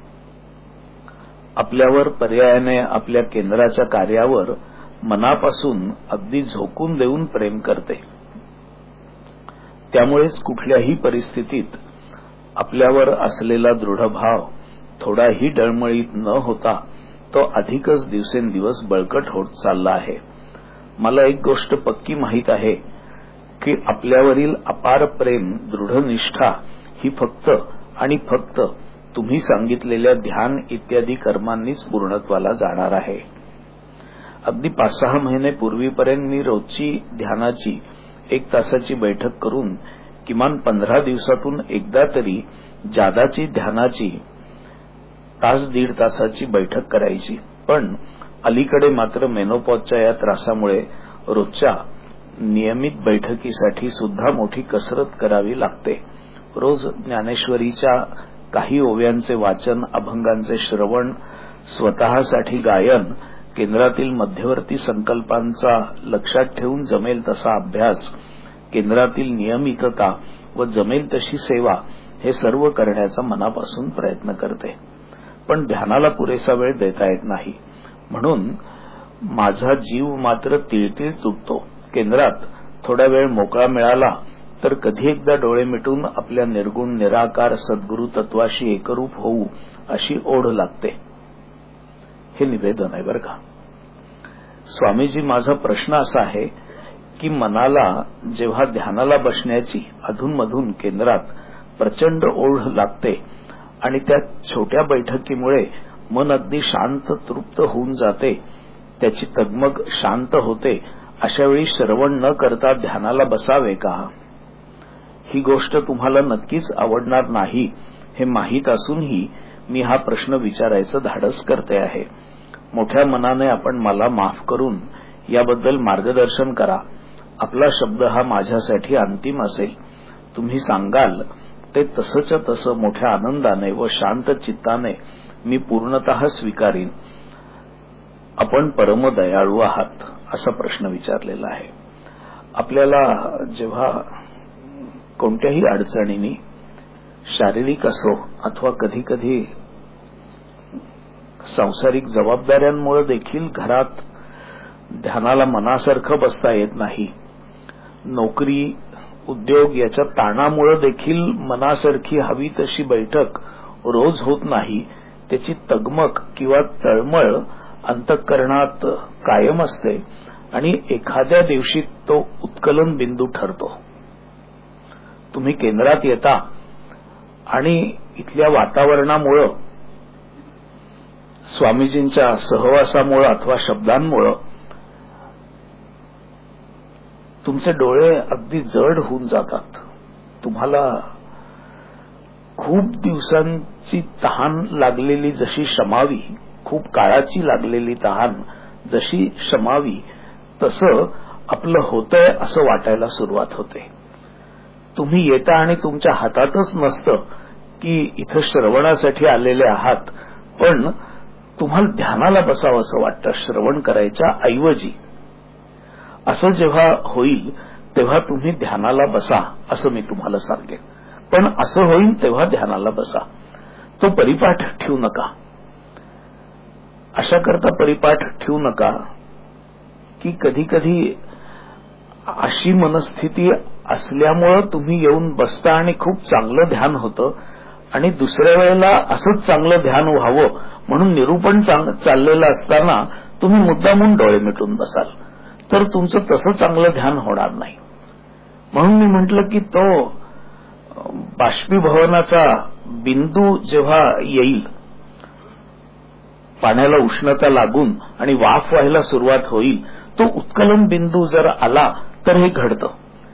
आपल्यावर पर्यायाने आपल्या केंद्राच्या कार्यावर मनापासून अगदी झोकून देऊन प्रेम करते. त्यामुळेच कुठल्याही परिस्थितीत आपल्यावर असलेला दृढभाव थोडाही डळमळीत न होता तो अधिकच दिवसेंदिवस बळकट होत चालला आहे. मला एक गोष्ट पक्की माहीत आहे की आपल्यावरील अपार प्रेम, दृढनिष्ठा ही फक्त आणि फक्त तुम्ही सांगितलेल्या ध्यान इत्यादी कर्मांनीच पूर्णत्वाला जाणार आहे. अगदी पाच सहा महिने पूर्वीपर्यंत मी रोजची ध्यानाची एक तासाची बैठक करून किमान पंधरा दिवसातून एकदा तरी जादाची ध्यानाची तास दीड तासाची बैठक करायची. पण अलीकडे मात्र मेनोपॉजच्या या त्रासामुळे रोजच्या नियमित बैठकीसाठी सुद्धा मोठी कसरत करावी लागते. रोज ज्ञानेश्वरीच्या काही ओव्यांचे वाचन, अभंगांचे श्रवण, स्वतःसाठी गायन, केंद्रातील मध्यवर्ती संकल्पांचा लक्षात ठेवून जमेल तसा अभ्यास, केंद्रातील नियमितता व जमेल तशी सेवा हे सर्व करण्याचा मनापासून प्रयत्न करते. पण ध्यानाला पुरेसा वेळ देता येत नाही. म्हणून माझा जीव मात्र तिळतिळ तुटतो. केंद्रात थोडा वेळ मोकळा मिळाला तर कधी एकदा डोळे मिटून आपल्या निर्गुण निराकार सद्गुरु तत्वाशी एकरूप होऊ अशी ओढ लागते. हे निवेदन आहे बरं का. स्वामीजी, माझा प्रश्न असा आहे की मनाला जेव्हा ध्यानाला बसण्याची अधूनमधून केंद्रात प्रचंड ओढ लागते आणि त्या छोट्या बैठकीमुळे मन अगदी शांत तृप्त होऊन जाते, त्याची तगमग शांत होते, अशावेळी श्रवण न करता ध्यानाला बसावे का? ही गोष्ट तुम्हाला नक्कीच आवडणार नाही हे माहीत असूनही मी हा प्रश्न विचारायचं धाडस करते आहे. मोठ्या मनाने आपण मला माफ करून याबद्दल मार्गदर्शन करा. आपला शब्द हा माझ्यासाठी अंतिम असेल. तुम्ही सांगाल ते तसंच्या तसं मोठ्या आनंदाने व शांत चित्ताने मी पूर्णतः स्वीकारीन. आपण परमदयाळू आहात असा प्रश्न विचारलेला आहे. आपल्याला जेव्हा कोणत्याही अडचणींनी, शारीरिक असो अथवा कधी कधी सांसारिक जबाबदाऱ्यांमुळे देखील घरात ध्यानाला मनासारखं बसता येत नाही, नोकरी उद्योग याच्या ताणामुळे देखील मनासारखी हवी तशी बैठक रोज होत नाही, त्याची तगमग किंवा तळमळ अंतःकरणात कायम असते आणि एखाद्या दिवशी तो उत्कलन बिंदू ठरतो. तुम्ही केंद्रात येता आणि इथल्या वातावरणामुळे, स्वामीजींच्या सहवासामुळे अथवा शब्दांमुळे तुमचे डोळे अगदी जड होऊन जातात. तुम्हाला खूप दिवसांची तहान लागलेली जशी शमावी, खूप काळाची लागलेली तहान जशी शमावी, तसं आपलं होतंय असं वाटायला सुरुवात होते. तुम्ही येता आणि तुमच्या हातातच नसतं की इथं श्रवणासाठी आलेले आहात, पण तुम्हाला ध्यानाला बसावं असं वाटतं श्रवण करायच्या ऐवजी. असं जेव्हा होईल तेव्हा तुम्ही ध्यानाला बसा असं मी तुम्हाला सांगेन. पण असं होईल तेव्हा ध्यानाला बसा. तो परिपाठ ठेवू नका. अशा करता परिपाठ ठेवू नका की कधी कधी अशी मनस्थिती असल्यामुळं तुम्ही येऊन बसता आणि खूप चांगलं ध्यान होतं आणि दुसऱ्या वेळेला असंच चांगलं ध्यान व्हावं म्हणून निरूपण चाललेलं असताना तुम्ही मुद्दामून डोळे मिटून बसाल, तर तुमचं तसं चांगलं ध्यान होणार नाही. म्हणून मी म्हटलं की तो बाष्पीभवनाचा बिंदू जेव्हा येईल, पाण्याला उष्णता लागून आणि वाफ व्हायला सुरुवात होईल, तो उत्कलन बिंदू जर आला तर हे घडतं.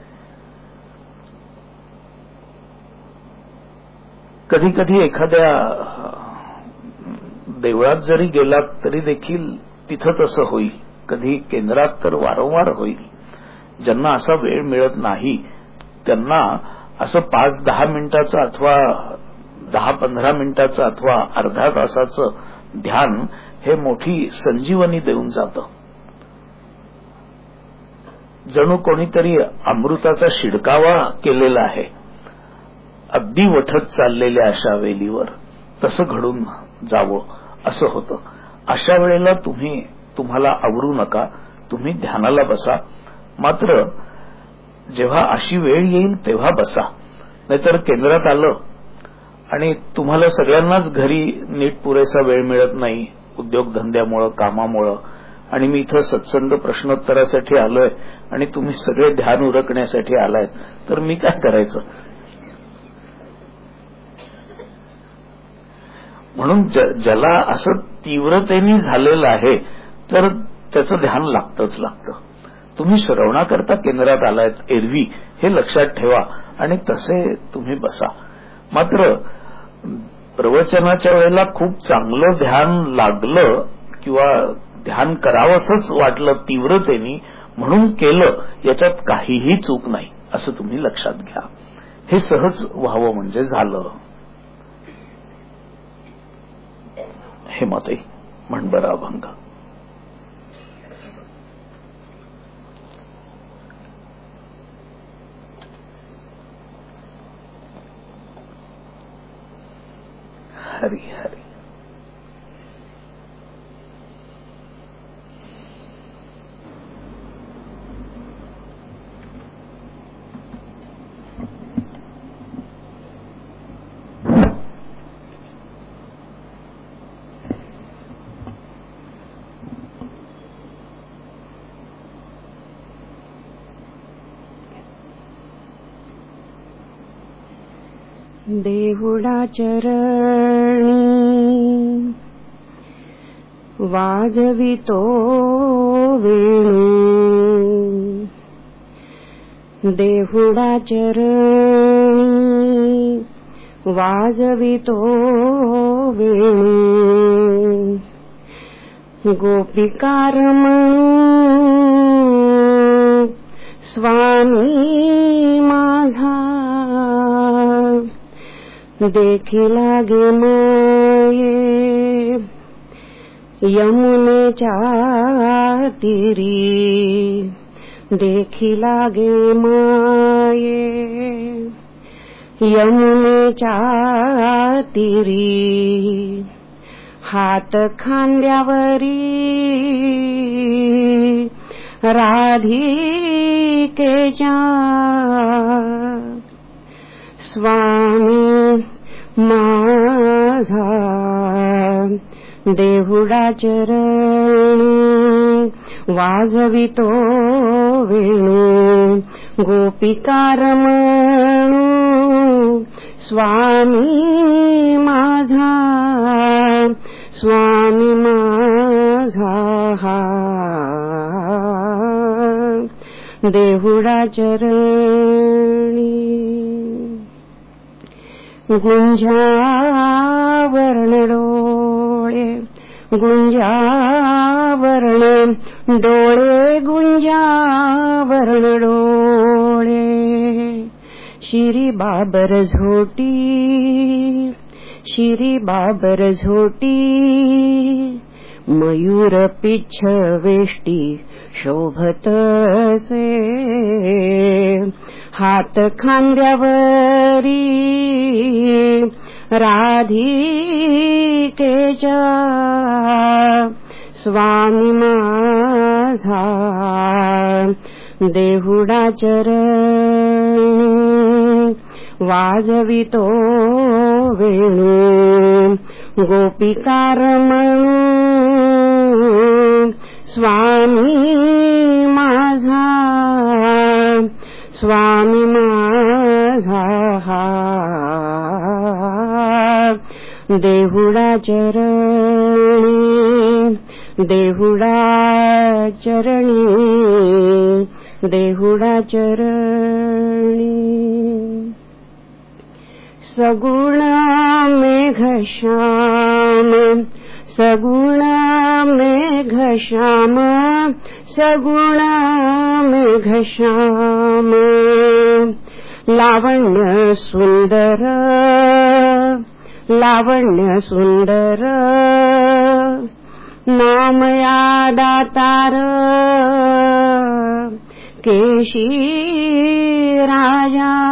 कधी कधी एखाद्या देवळात जरी गेलात तरी देखील तिथं तसं होईल. कधी केंद्रात तर वारंवार होईल. ज्यांना असा वेळ मिळत नाही त्यांना असं पाच दहा मिनिटाचं अथवा दहा पंधरा मिनिटाचं अथवा अर्धा तासाचं ध्यान हे मोठी संजीवनी देऊन जातं. जणू कोणीतरी अमृताचा शिडकावा केलेला आहे अगदी वठत चाललेल्या अशा वेलीवर, तसं घडून जावं असं होतं. अशा वेळेला तुम्ही तुम्हाला आवरू नका, तुम्ही ध्यानाला बसा. मात्र जेव्हा अशी वेळ येईल तेव्हा बसा. नाहीतर केंद्रात आलं आणि तुम्हाला सगळ्यांनाच घरी नीट पुरेसा वेळ मिळत नाही उद्योगधंद्यामुळं, कामामुळं, आणि मी इथं सत्संग प्रश्नोत्तरासाठी आलोय आणि तुम्ही सगळे ध्यान उरकण्यासाठी आलाय, तर मी काय करायचं? म्हणून ज्याला असं तीव्रतेने झालेलं आहे तर त्याचं ध्यान लागतंच लागतं. तुम्ही श्रवणाकरता केंद्रात आलायत एरवी हे लक्षात ठेवा आणि तसे तुम्ही बसा. मात्र प्रवचनाच्या वेळेला खूप चांगलं ध्यान लागलं किंवा ध्यान करावंसच वाटलं तीव्रतेने म्हणून केलं, याच्यात काहीही चूक नाही असं तुम्ही लक्षात घ्या. हे सहज व्हावं म्हणजे झालं. हे मत आहे. म्हण बरा अभंग. हरी हरी. देहुडा चरणी वाजवितो वेणू, देहुडा चरणी वाजवितो वेणू, गोपिकारमणू स्वामी माझा, देखी लागे माये यमुनेच्या तीरी, देखी लागे माये यमुनेच्या तीरी, हात खांद्यावरी राधिकेच्या, स्वामी माझा देहुडा चरणी वाजवितो वेणू, गोपिकारमणू स्वामी माझा, स्वामी माझा देहुडा चरणी. गुंजावर्ण डोळे, गुंजावर्ण डोळे, गुंजावर्ण डोळे, शिरी बाबर झोटी, शिरी बाबर झोटी, मयूर पिच्छ वेष्टी शोभतसे, हात खांद्यावरी राधिकेच्या, स्वामी माझा देहुडा चरणी वाजवितो वेणू, गोपिकारमणू स्वामी माझा, स्वामी माझा देहुडा चरणी, देहुडा चरणी, देहुडा चरणी. सगुण मेघश्याम, सगुण मेघश्याम, सगुण मेघश्याम, लावण्य सुंदर, लावण्य सुंदर, नामया दातार, केशी राजा,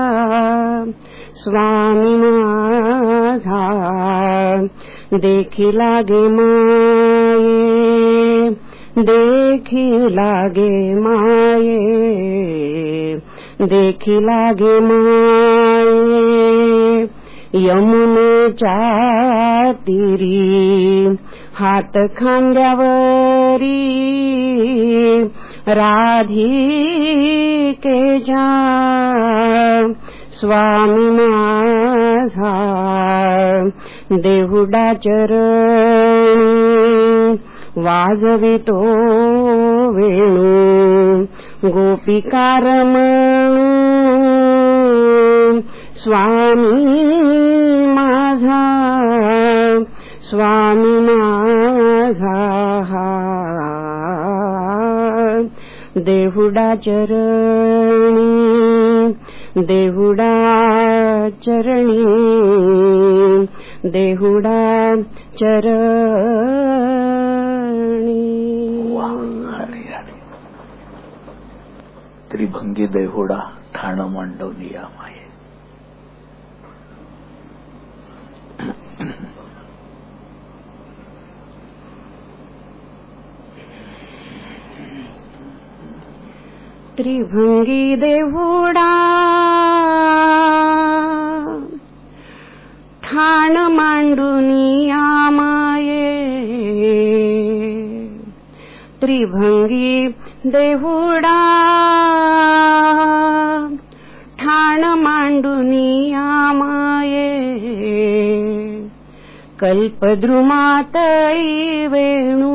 स्वामी माझा देखी लागे माये, देखी लागे माये, देखी लागे माये यमुनेच्या तीरी, हात खांद्यावरी राधिकेच्या, स्वामी माझा देहुडा चरणी वाजवितो वेणू, गोपिकारमणू स्वामी माझा, माझा स्वामी माझा देहुडा चरणी देहुडा चरणी देहुडा चरणी. त्रिभंगी देहुडा ठाण मांडवली या माये. त्रिभंगी देहुडा ठाण मांडुनिया माये. त्रिभंगी देहुडा ठाण मांडुनिया माये. कल्पद्रुमातळी वेणू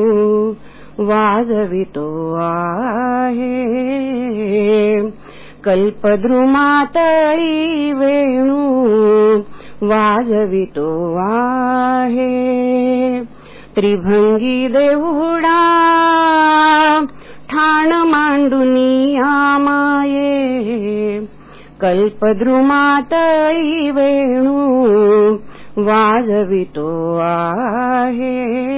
वाजवितो आहे. कल्पद्रुमातळी वेणू वाजवितो आहे. त्रिभंगी देहुडा ठाण मांडुनिया माये. कल्पद्रुमातळी वेणू वाजवितो आहे.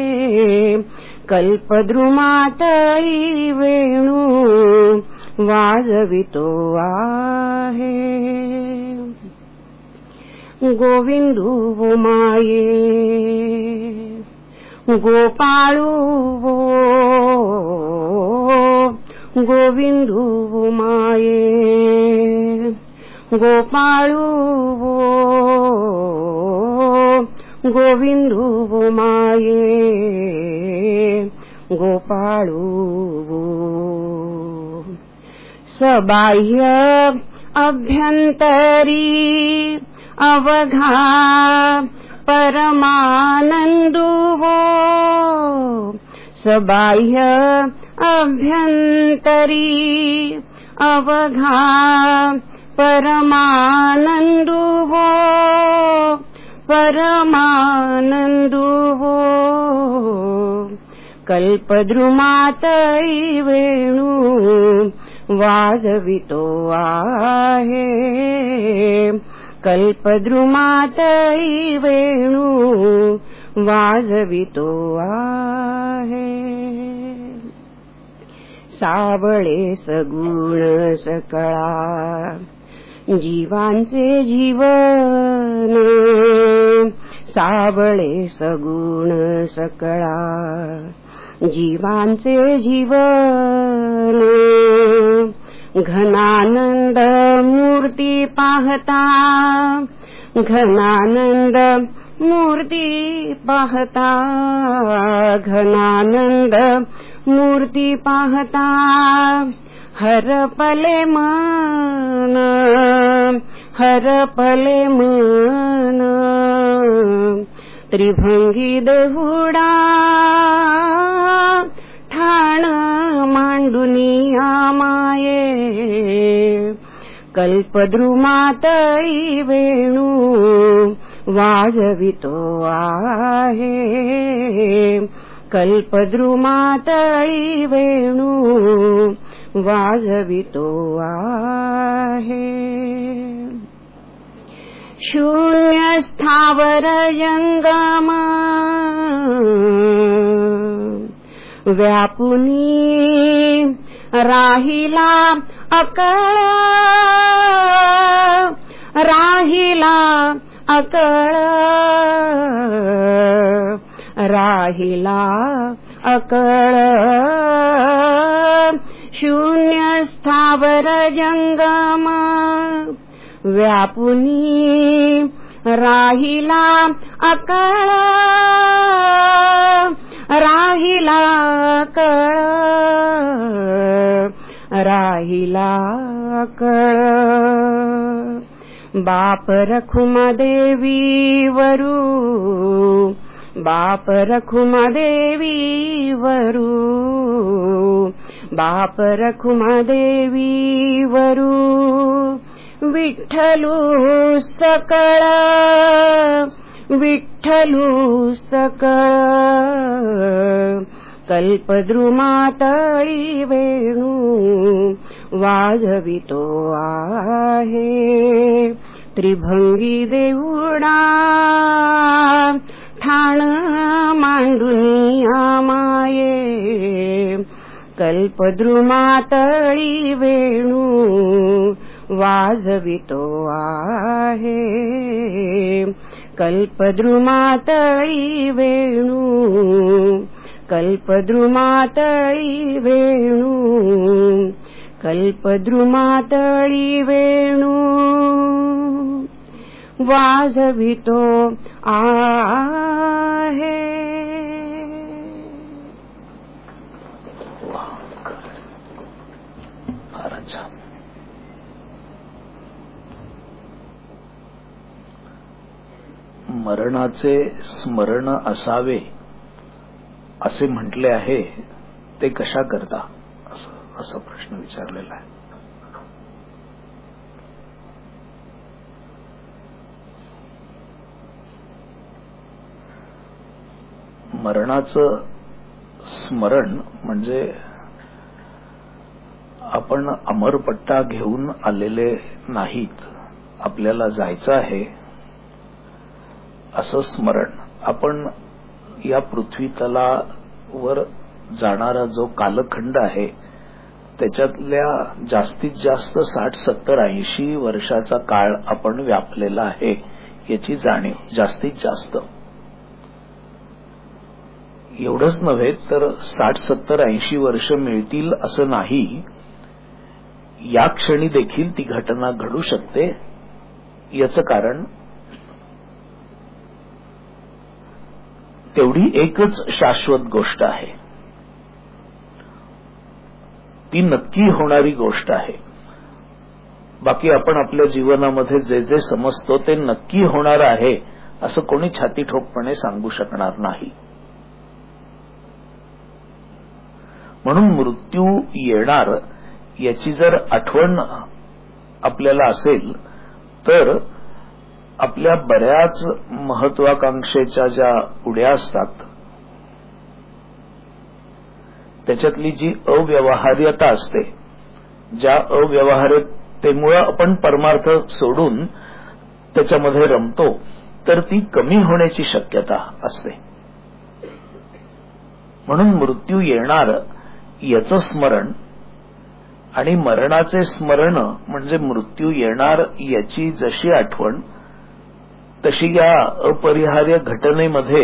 कल्पद्रुमातळी वेणू वाजवितो आहे. गोविंदू वो माये गोपाळू वो गोविंदू वो माये गोपाळू वो गोविंदू वो माये गोपाळू वो. सबाह्य अभ्यंतरी अवघा परमानंदू वो. सबाह्य अभ्यंतरी अवघा परमानंदू वो. परमानंदू वो. कल्पद्रुमातळी वेणू वाजवितो आहे. कल्पद्रुमातळी वेणू वाजवितो आहे. सावळे सगुण सकळा जीवांचे जीवन. सावळे सगुण सकळा जीवांचे जीवन. घनानंद मूर्ती पाहता घनानंद मूर्ती पाहता. घनानंद मूर्ती पाहता हरपले मन हरपले मन. त्रिभंगी देहुडा ठाण मांडुनिया माये. कल्पद्रुमातळी वेणू वाजवितो आहे. कल्पद्रुमातळी वेणू वाजवितो आहे. शून्य स्थावर जंगम व्यापुनी राहिला अकळ. राहिला अकळ राहिला अकळ. शून्य स्थावर जंगम व्यापुनी राहिला अकळ. राहिला अकळ राहिला अकळ. बाप रखुमादेवी वरू बाप रखुमादेवी वरू बाप रखुमादेवी वरू विठ्ठलू सकळ विठ्ठलू सकळ कल्पद्रुमातळी वेणू वाजवितो आहे त्रिभंगी देऊळा ठाण मांडून माये कल्पद्रुमातळी वेणू वाजवितो आहे कल्पद्रुमातळी वेणू कल्पद्रुमातळी वेणू कल्पद्रुमातळी वेणू वाजवितो आहे. फारच छान. मरणाचे स्मरण असावे असे म्हटले आहे ते कशा करता असं असा प्रश्न विचारलेला आहे. मरणाचं स्मरण म्हणजे आपण अमरपट्टा घेऊन आलेले नाहीत, आपल्याला जायचं आहे असं स्मरण. आपण या पृथ्वी तलावर जाणारा जो कालखंड आहे त्याच्यातल्या जास्तीत जास्त साठ सत्तर ऐंशी वर्षाचा काळ आपण व्यापलेला आहे याची जाणीव जास्तीत जास्त. एवढंच नव्हे तर साठ सत्तर ऐंशी वर्ष मिळतील असं नाही, या क्षणी देखील ती घटना घडू शकते. याचं कारण तेवढी एकच शाश्वत गोष्ट आहे, ती नक्की होणारी गोष्ट आहे. बाकी आपण आपल्या जीवनामध्ये जे जे समजतो ते नक्की होणार आहे असं कोणी छाती ठोकपणे सांगू शकणार नाही. म्हणून मृत्यू येणार याची जर आठवण आपल्याला असेल तर आपल्या बऱ्याच महत्वाकांक्षेच्या ज्या उड्या असतात त्याच्यातली जी अव्यवहार्यता असते, ज्या अव्यवहार्यतेमुळे आपण परमार्थ सोडून त्याच्यामध्ये रमतो, तर ती कमी होण्याची शक्यता असते. म्हणून मृत्यू येणार याचं स्मरण आणि मरणाचे स्मरण म्हणजे मृत्यू येणार याची जशी आठवण तशी या अपरिहार्य घटनेमध्ये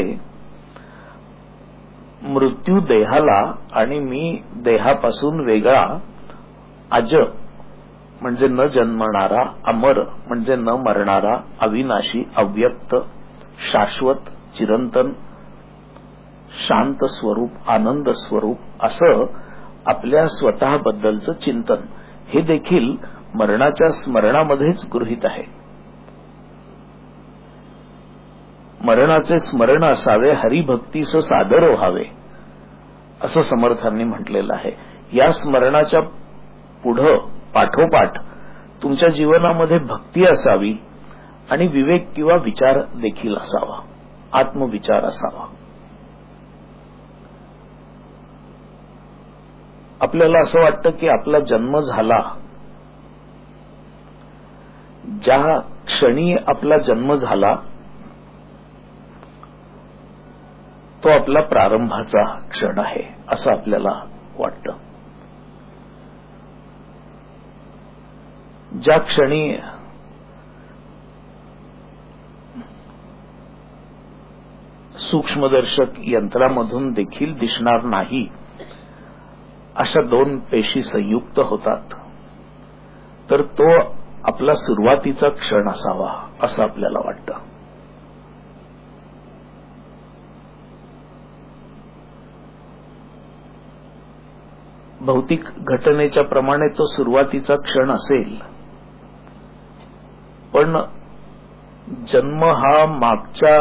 मृत्यू देहाला आणि मी देहापासून वेगळा, अज म्हणजे न जन्मणारा, अमर म्हणजे न मरणारा, अविनाशी, अव्यक्त, शाश्वत, चिरंतन, शांत स्वरूप, आनंद स्वरूप असं आपल्या स्वतःबद्दलचं चिंतन हे देखील मरणाच्या स्मरणामध्येच गृहीत आहे. मरणाचे स्मरण असावे, हरिभक्तीस सादर व्हावे असं समर्थांनी म्हटलेलं आहे. या स्मरणाच्या पुढं पाठोपाठ तुमच्या जीवनामध्ये भक्ती असावी आणि विवेक किंवा विचार देखील असावा, आत्मविचार असावा. आपल्याला असं वाटतं की आपला जन्म झाला, ज्या क्षणी आपला जन्म झाला तो आपला प्रारंभाचा क्षण आहे असं आपल्याला वाटतं. ज्या क्षणी सूक्ष्मदर्शक यंत्रामधून देखील दिसणार नाही अशा दोन पेशी संयुक्त होतात, तर तो आपला सुरुवातीचा क्षण असावा असं आपल्याला वाटतं. भौतिक घटनेच्या प्रमाणे तो सुरुवातीचा क्षण असेल, पण जन्म हा मागच्या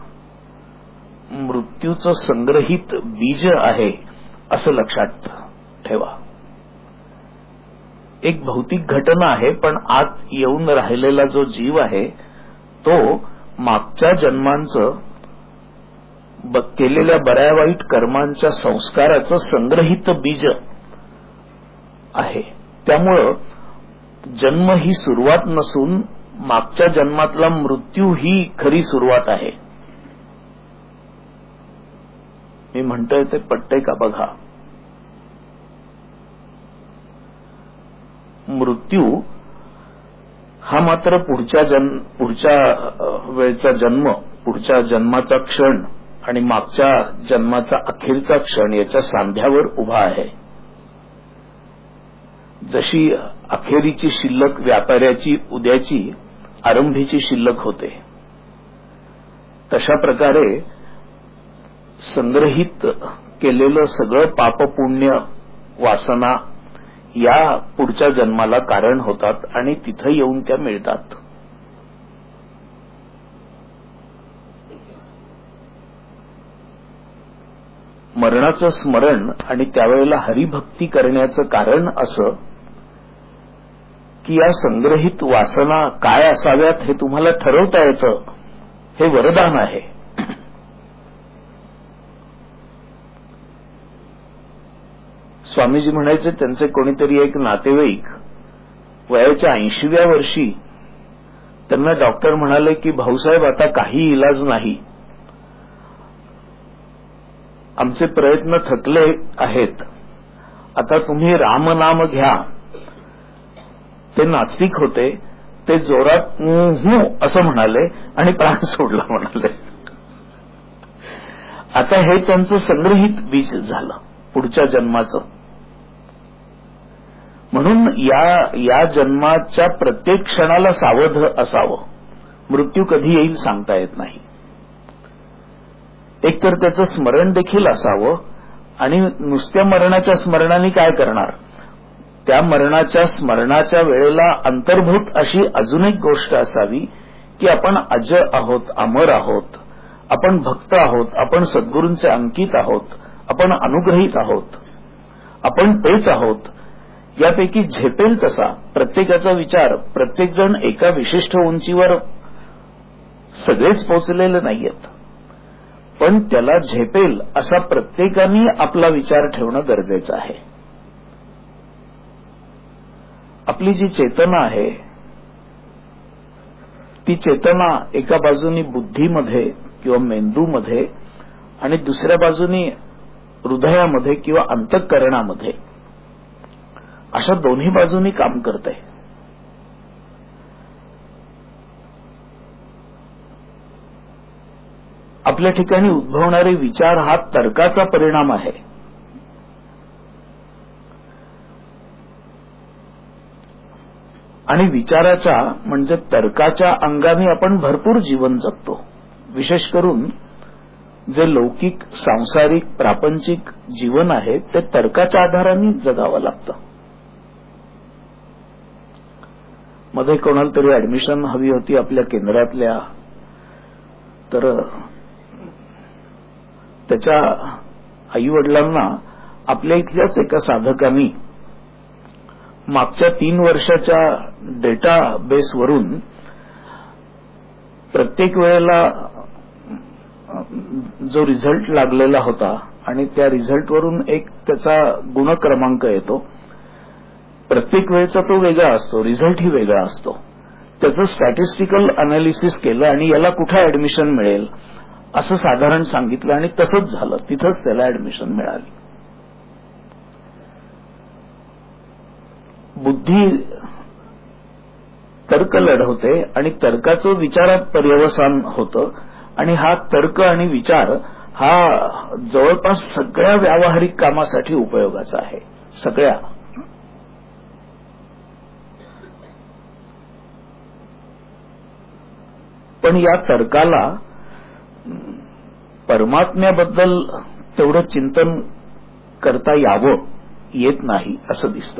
मृत्यूचं संग्रहित बीज आहे असं लक्षात ठेवा. एक भौतिक घटना आहे, पण आत येऊन राहिलेला जो जीव आहे तो मागच्या जन्मांचं केलेल्या बऱ्या वाईट कर्मांच्या संस्काराचं संग्रहित बीज आहे. त्यामुळं जन्म ही सुरुवात नसून मागच्या जन्मातला मृत्यू ही खरी सुरुवात आहे. मी म्हणतोय ते पटतंय का बघा. मृत्यू हा मात्र पुढच्या जन्म पुढच्या वेळचा जन्म, पुढच्या जन्माचा क्षण आणि मागच्या जन्माचा अखेरचा क्षण याच्या सांध्यावर उभा आहे. जशी अखेरीची शिल्लक व्यापाऱ्याची उद्याची आरंभीची शिल्लक होते, तशा प्रकारे संग्रहित केलेलं सगळं पापपुण्य वासना या पुढच्या जन्माला कारण होतात आणि तिथं येऊन त्या मिळतात. मरणाचं स्मरण आणि त्यावेळेला हरिभक्ती करण्याचं कारण असं की या संग्रहित वासना काय असाव्यात हे तुम्हाला ठरवता येतं. हे वरदान आहे. स्वामीजी म्हणायचे, त्यांचे कोणीतरी एक नातेवाईक वयाच्या ऐंशीव्या वर्षी त्यांना डॉक्टर म्हणाले की भाऊसाहेब आता काही इलाज नाही, आमचे प्रयत्न थकले आहेत, आता तुम्ही रामनाम घ्या. ते नास्तिक होते, ते जोरात हू असं म्हणाले आणि प्राण सोडला म्हणाले. आता हे त्यांचं संग्रहित बीज झालं पुढच्या जन्माचं. म्हणून या या जन्माच्या प्रत्येक क्षणाला सावध असावं. मृत्यू कधी येईल सांगता येत नाही. एकतर त्याचं स्मरण देखील असावं आणि नुसत्या मरणाच्या स्मरणाने काय करणार. त्या मरणाच्या स्मरणाच्या वेळेला अंतर्भूत अशी अजून एक गोष्ट असावी की आपण अज आहोत, अमर आहोत, आपण भक्त आहोत, आपण सद्गुरूंचे अंकित आहोत, आपण अनुग्रहित आहोत, आपण तेच आहोत. यापैकी झेपेल तसा प्रत्येकाचा विचार. प्रत्येक जण एका विशिष्ट उंचीवर सगळेच पोचलेले नाहीयेत, पण त्याला झेपेल असा प्रत्येकाने आपला विचार ठेवणं गरजेचं आहे. आपली जी चेतना आहे ती चेतना एका बाजूनी बुद्धीमध्ये किंवा मेंदूमध्ये आणि दुसऱ्या बाजूनी हृदयामध्ये किंवा अंतःकरणामध्ये अशा दोन्ही बाजूनी काम करते. आपल्या ठिकाणी उद्भवणारे विचार हा तर्काचा परिणाम आहे. आणि विचाराच्या म्हणजे तर्काच्या अंगाने आपण भरपूर जीवन जगतो. विशेष करून जे लौकिक, सांसारिक, प्रापंचिक जीवन आहे ते तर्काच्या आधाराने जगावं लागतं. मध्ये कोणाला तरी ऍडमिशन हवी होती आपल्या केंद्रातल्या, तर त्याच्या आईवडिलांना आपल्या इथल्याच एका साधकांनी मागच्या तीन वर्षाच्या डेटा बेसवरून प्रत्येक वेळेला जो रिझल्ट लागलेला होता आणि त्या रिझल्टवरून एक त्याचा गुणक्रमांक येतो, प्रत्येक वेळेचा तो वेगळा असतो, रिझल्टही वेगळा असतो. त्याचं स्टॅटिस्टिकल अनालिसिस केलं आणि याला कुठे ऍडमिशन मिळेल असं साधारण सांगितलं आणि तसंच झालं. तिथंच त्याला ऍडमिशन मिळाली. बुद्धी तर्क लढवते आणि तर्काचं विचारात पर्यवसान होतं आणि हा तर्क आणि विचार हा जवळपास सगळ्या व्यावहारिक कामासाठी उपयोगाचा आहे. सगळ्या. पण या तर्काला परमात्म्याबद्दल तेवढं चिंतन करता यावं येत नाही असं दिसतं.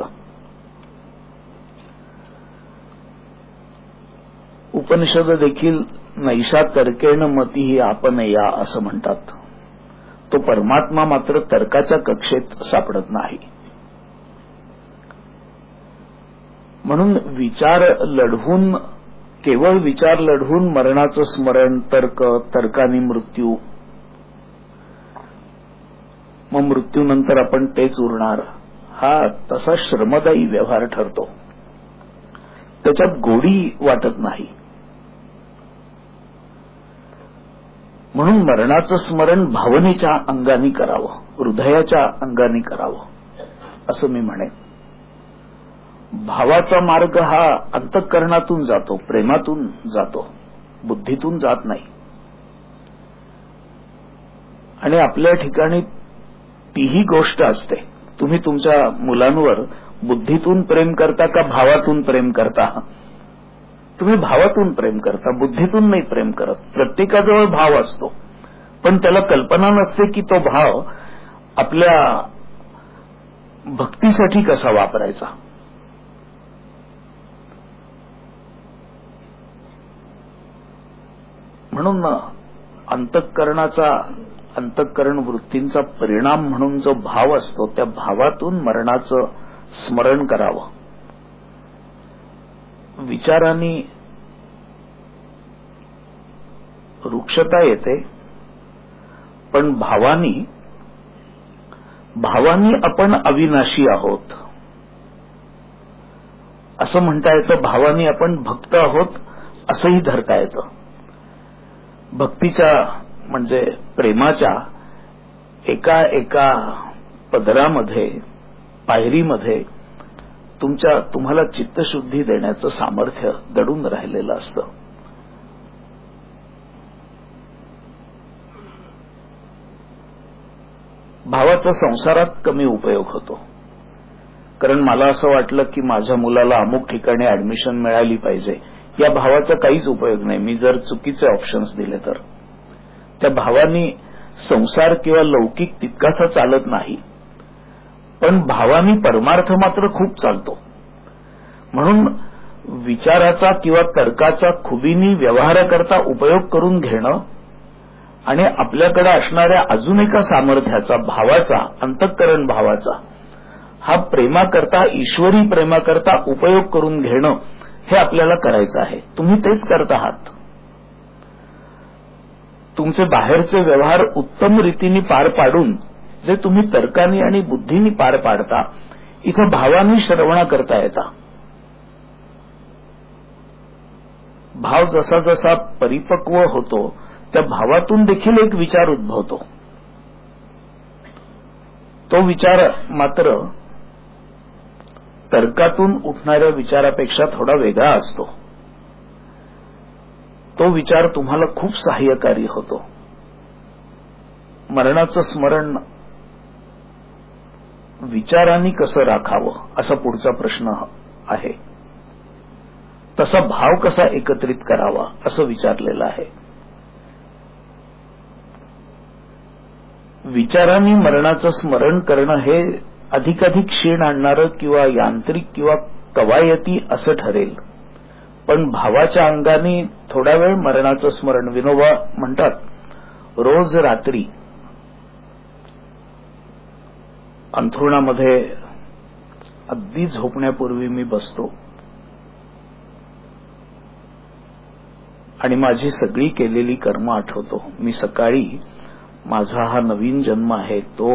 उपनिषद देखील नैषा तर्केण मती आपण या असं म्हणतात. तो परमात्मा मात्र तर्काच्या कक्षेत सापडत नाही. म्हणून विचार लढवून, केवळ विचार लढवून मरणाचं स्मरण, तर्क, तर्कानी मृत्यू, मग मृत्यूनंतर आपण तेच उरणार, हा तसा श्रमदायी व्यवहार ठरतो. त्याच्यात गोडी वाटत नाही. म्हणून मरणाचं स्मरण भावनेच्या अंगाने करावं, हृदयाच्या अंगाने करावं असं मी म्हणेन. भावाचा मार्ग हा अंतःकरणातून जातो, प्रेमातून जातो, बुद्धीतून जात नाही. आणि आपल्या ठिकाणी तीही गोष्ट असते. तुम्ही तुमच्या मुलांवर बुद्धीतून प्रेम करता का भावातून प्रेम करता? तुम्ही भावातून प्रेम करता, बुद्धीतून नाही प्रेम करत. प्रत्येकाजवळ भाव असतो, पण त्याला कल्पना नसते की तो भाव आपल्या भक्तीसाठी कसा वापरायचा. म्हणून अंतःकरणाचा, अंतःकरण वृत्तींचा परिणाम म्हणून जो भाव असतो, त्या भावातून मरणाचं स्मरण करावं. विचारांनी वृक्षता येते, पण भावानी भावानी आपण अविनाशी आहोत असं म्हणता येतं. भावानी आपण भक्त आहोत असंही धरता येतं. भक्तीच्या म्हणजे प्रेमाच्या एका एका पदरामध्ये, पायरीमध्ये तुमच्या तुम्हाला चित्तशुद्धी देण्याचं सामर्थ्य दडून राहिलेलं असतं. भावाचा संसारात कमी उपयोग होतो. कारण मला असं वाटलं की माझ्या मुलाला अमुक ठिकाणी ऍडमिशन मिळाली पाहिजे, या भावाचा काहीच उपयोग नाही. मी जर चुकीचे ऑप्शन्स दिले तर त्या भावानी संसार किंवा लौकिक तितकासा चालत नाही, पण भावानी परमार्थ मात्र खूप चालतो. म्हणून विचाराचा किंवा तर्काचा खुबीनी व्यवहाराकरता उपयोग करून घेणं आणि आपल्याकडे असणाऱ्या अजून एका सामर्थ्याचा, भावाचा, अंतःकरण भावाचा, हा प्रेमाकरता, ईश्वरी प्रेमाकरता उपयोग करून घेणं, हे आपल्याला करायचं आहे. तुम्ही तेच करत आहात. तुमचे बाहेरचे व्यवहार उत्तम रीतीने पार पाडून जे तुम्ही तर्कानी आणि बुद्धीनी पार पाडता, इथं भावानी श्रवणा करता येता. भाव जसा जसा परिपक्व होतो, त्या भावातून देखील एक विचार उद्भवतो. तो विचार मात्र तर्कातून उठणाऱ्या विचारापेक्षा थोडा वेगळा असतो. तो विचार तुम्हाला खूप सहाय्यकारी होतो. मरणाचं स्मरण विचारांनी कसं राखावं असा पुढचा प्रश्न आहे. तसा भाव कसा एकत्रित करावा असं विचारलेलं आहे. विचारांनी मरणाचं स्मरण करणं हे अधिकाधिक क्षीण आणणारं किंवा यांत्रिक किंवा कवायती असं ठरेल. पण भावाच्या अंगाने थोडा वेळ मरणाचं स्मरण, विनोबा म्हणतात, रोज रात्री अंथरुणामध्ये अगदी झोपण्यापूर्वी मी बसतो आणि माझी सगळी केलेली कर्म आठवतो. मी सकाळी माझा हा नवीन जन्म आहे तो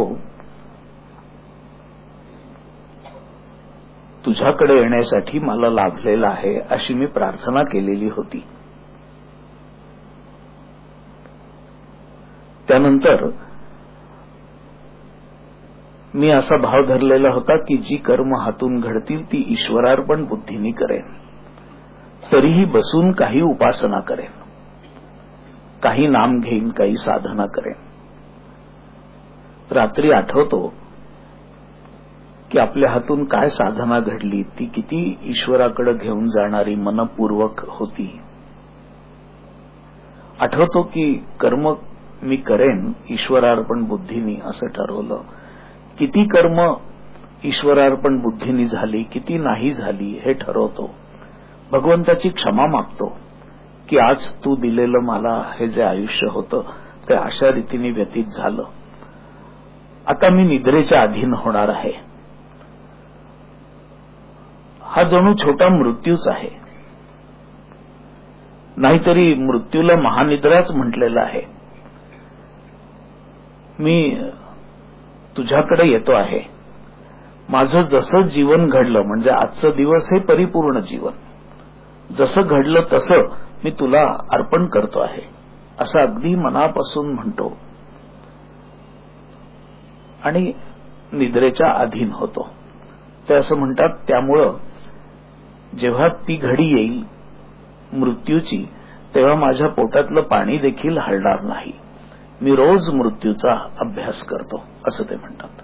तुझ्याकडे येण्यासाठी मला लाभलेला आहे अशी मी प्रार्थना केलेली होती. त्यानंतर मी असा भाव धरलेला होता की जी कर्म हातून घडतील ती ईश्वरार्पण बुद्धीने करेन. तरीही बसून काही उपासना करेन, काही नाम घेईन, काही साधना करेन. रात्री आठवतो की आपल्या हातून काय साधना घडली, ती किती ईश्वराकडे घेऊन जाणारी मनपूर्वक होती. आठवतो की कर्म मी करेन ईश्वरार्पण बुद्धीनी असं ठरवलं. किती कर्म ईश्वरार्पण बुद्धीनी झाली, किती नाही झाली हे ठरवतो. भगवंताची क्षमा मागतो की आज तू दिलेलं मला हे जे आयुष्य होतं ते अशा रीतीने व्यतीत झालं. आता मी निद्रेच्या अधीन होणार आहे. हा जणू छोटा मृत्यूच आहे. नाहीतरी मृत्यूला महानिद्राच म्हटलेलं आहे. मी तुझ्याकडे येतो आहे. माझं जसं जीवन घडलं, म्हणजे आजचं दिवस हे परिपूर्ण जीवन, जसं घडलं तसं मी तुला अर्पण करतो आहे, असं अगदी मनापासून म्हणतो आणि निद्रेच्या अधीन होतो. ते असं म्हणतात, त्यामुळं जेव्हा ती घडी येईल मृत्यूची, तेव्हा माझ्या पोटातलं पाणी देखील हलणार नाही. मी रोज मृत्यूचा अभ्यास करतो, असं ते म्हणतात.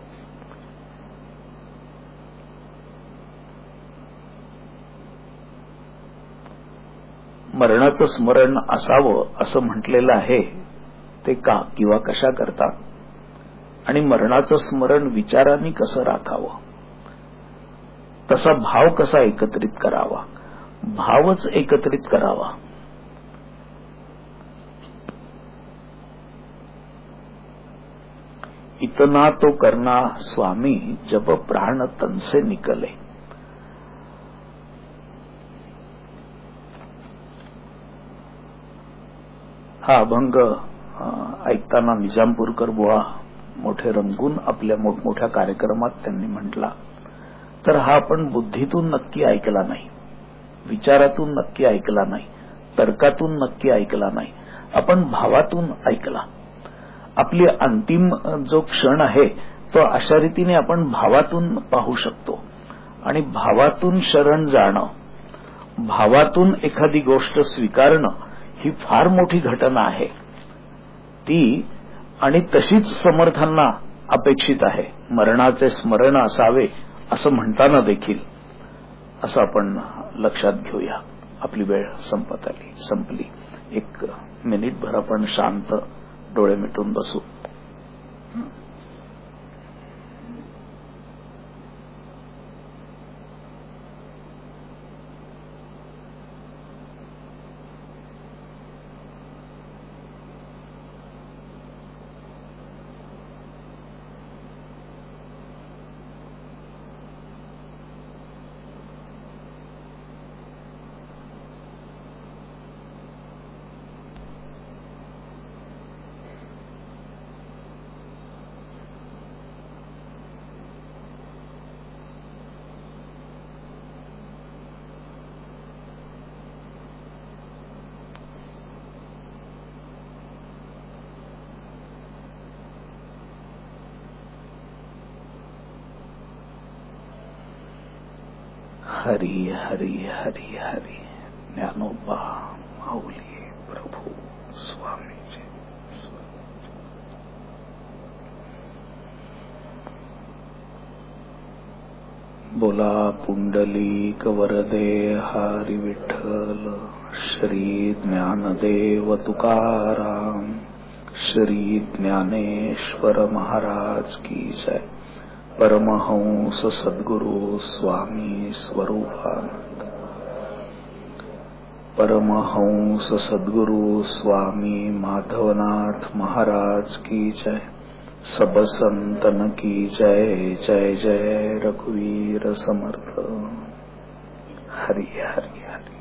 मरणाचं स्मरण असावं असं म्हटलेलं आहे, ते का किंवा कशा करता, आणि मरणाचं स्मरण विचारांनी कसं राखावं, तसा भाव कसा एकत्रित करावा, भावच एकत्रित करावा. इतना तो करना स्वामी जब प्राण तन से निकले. हा अभंग ऐकताना निजामपूरकर बुवा मोठे रंगून आपल्या मोठमोठ्या कार्यक्रमात त्यांनी म्हटला. तर हा आपण बुद्धीतून नक्की ऐकला नाही, विचारातून नक्की ऐकला नाही, तर्कातून नक्की ऐकला नाही, आपण भावातून ऐकला. आपली अंतिम जो क्षण आहे तो अशा रीतीने आपण भावातून पाहू शकतो. आणि भावातून शरण जाणं, भावातून एखादी गोष्ट स्वीकारणं ही फार मोठी घटना आहे ती, आणि तशीच समर्थांना अपेक्षित आहे. मरणाचे स्मरण असावे असं म्हणताना देखील असं आपण लक्षात घेऊया. आपली वेळ संपत आली, संपली. एक मिनिटभर आपण शांत डोळे मिटून बसू. हरी हरी हरी हरी. ज्ञानोबा माऊली प्रभू स्वामीजी. बोला पुंडलिक वरदे हरी विठ्ठल. श्री ज्ञानदेव तुकाराम, श्री ज्ञानेश्वर महाराज की जय. परमहंस सद्गुरु स्वामी स्वरूपानंद. परमहंस सद्गुरु स्वामी माधवनाथ महाराज की जय. सब संतन की जय. जय जय रघुवीर समर्थ. हरि हरि हरि.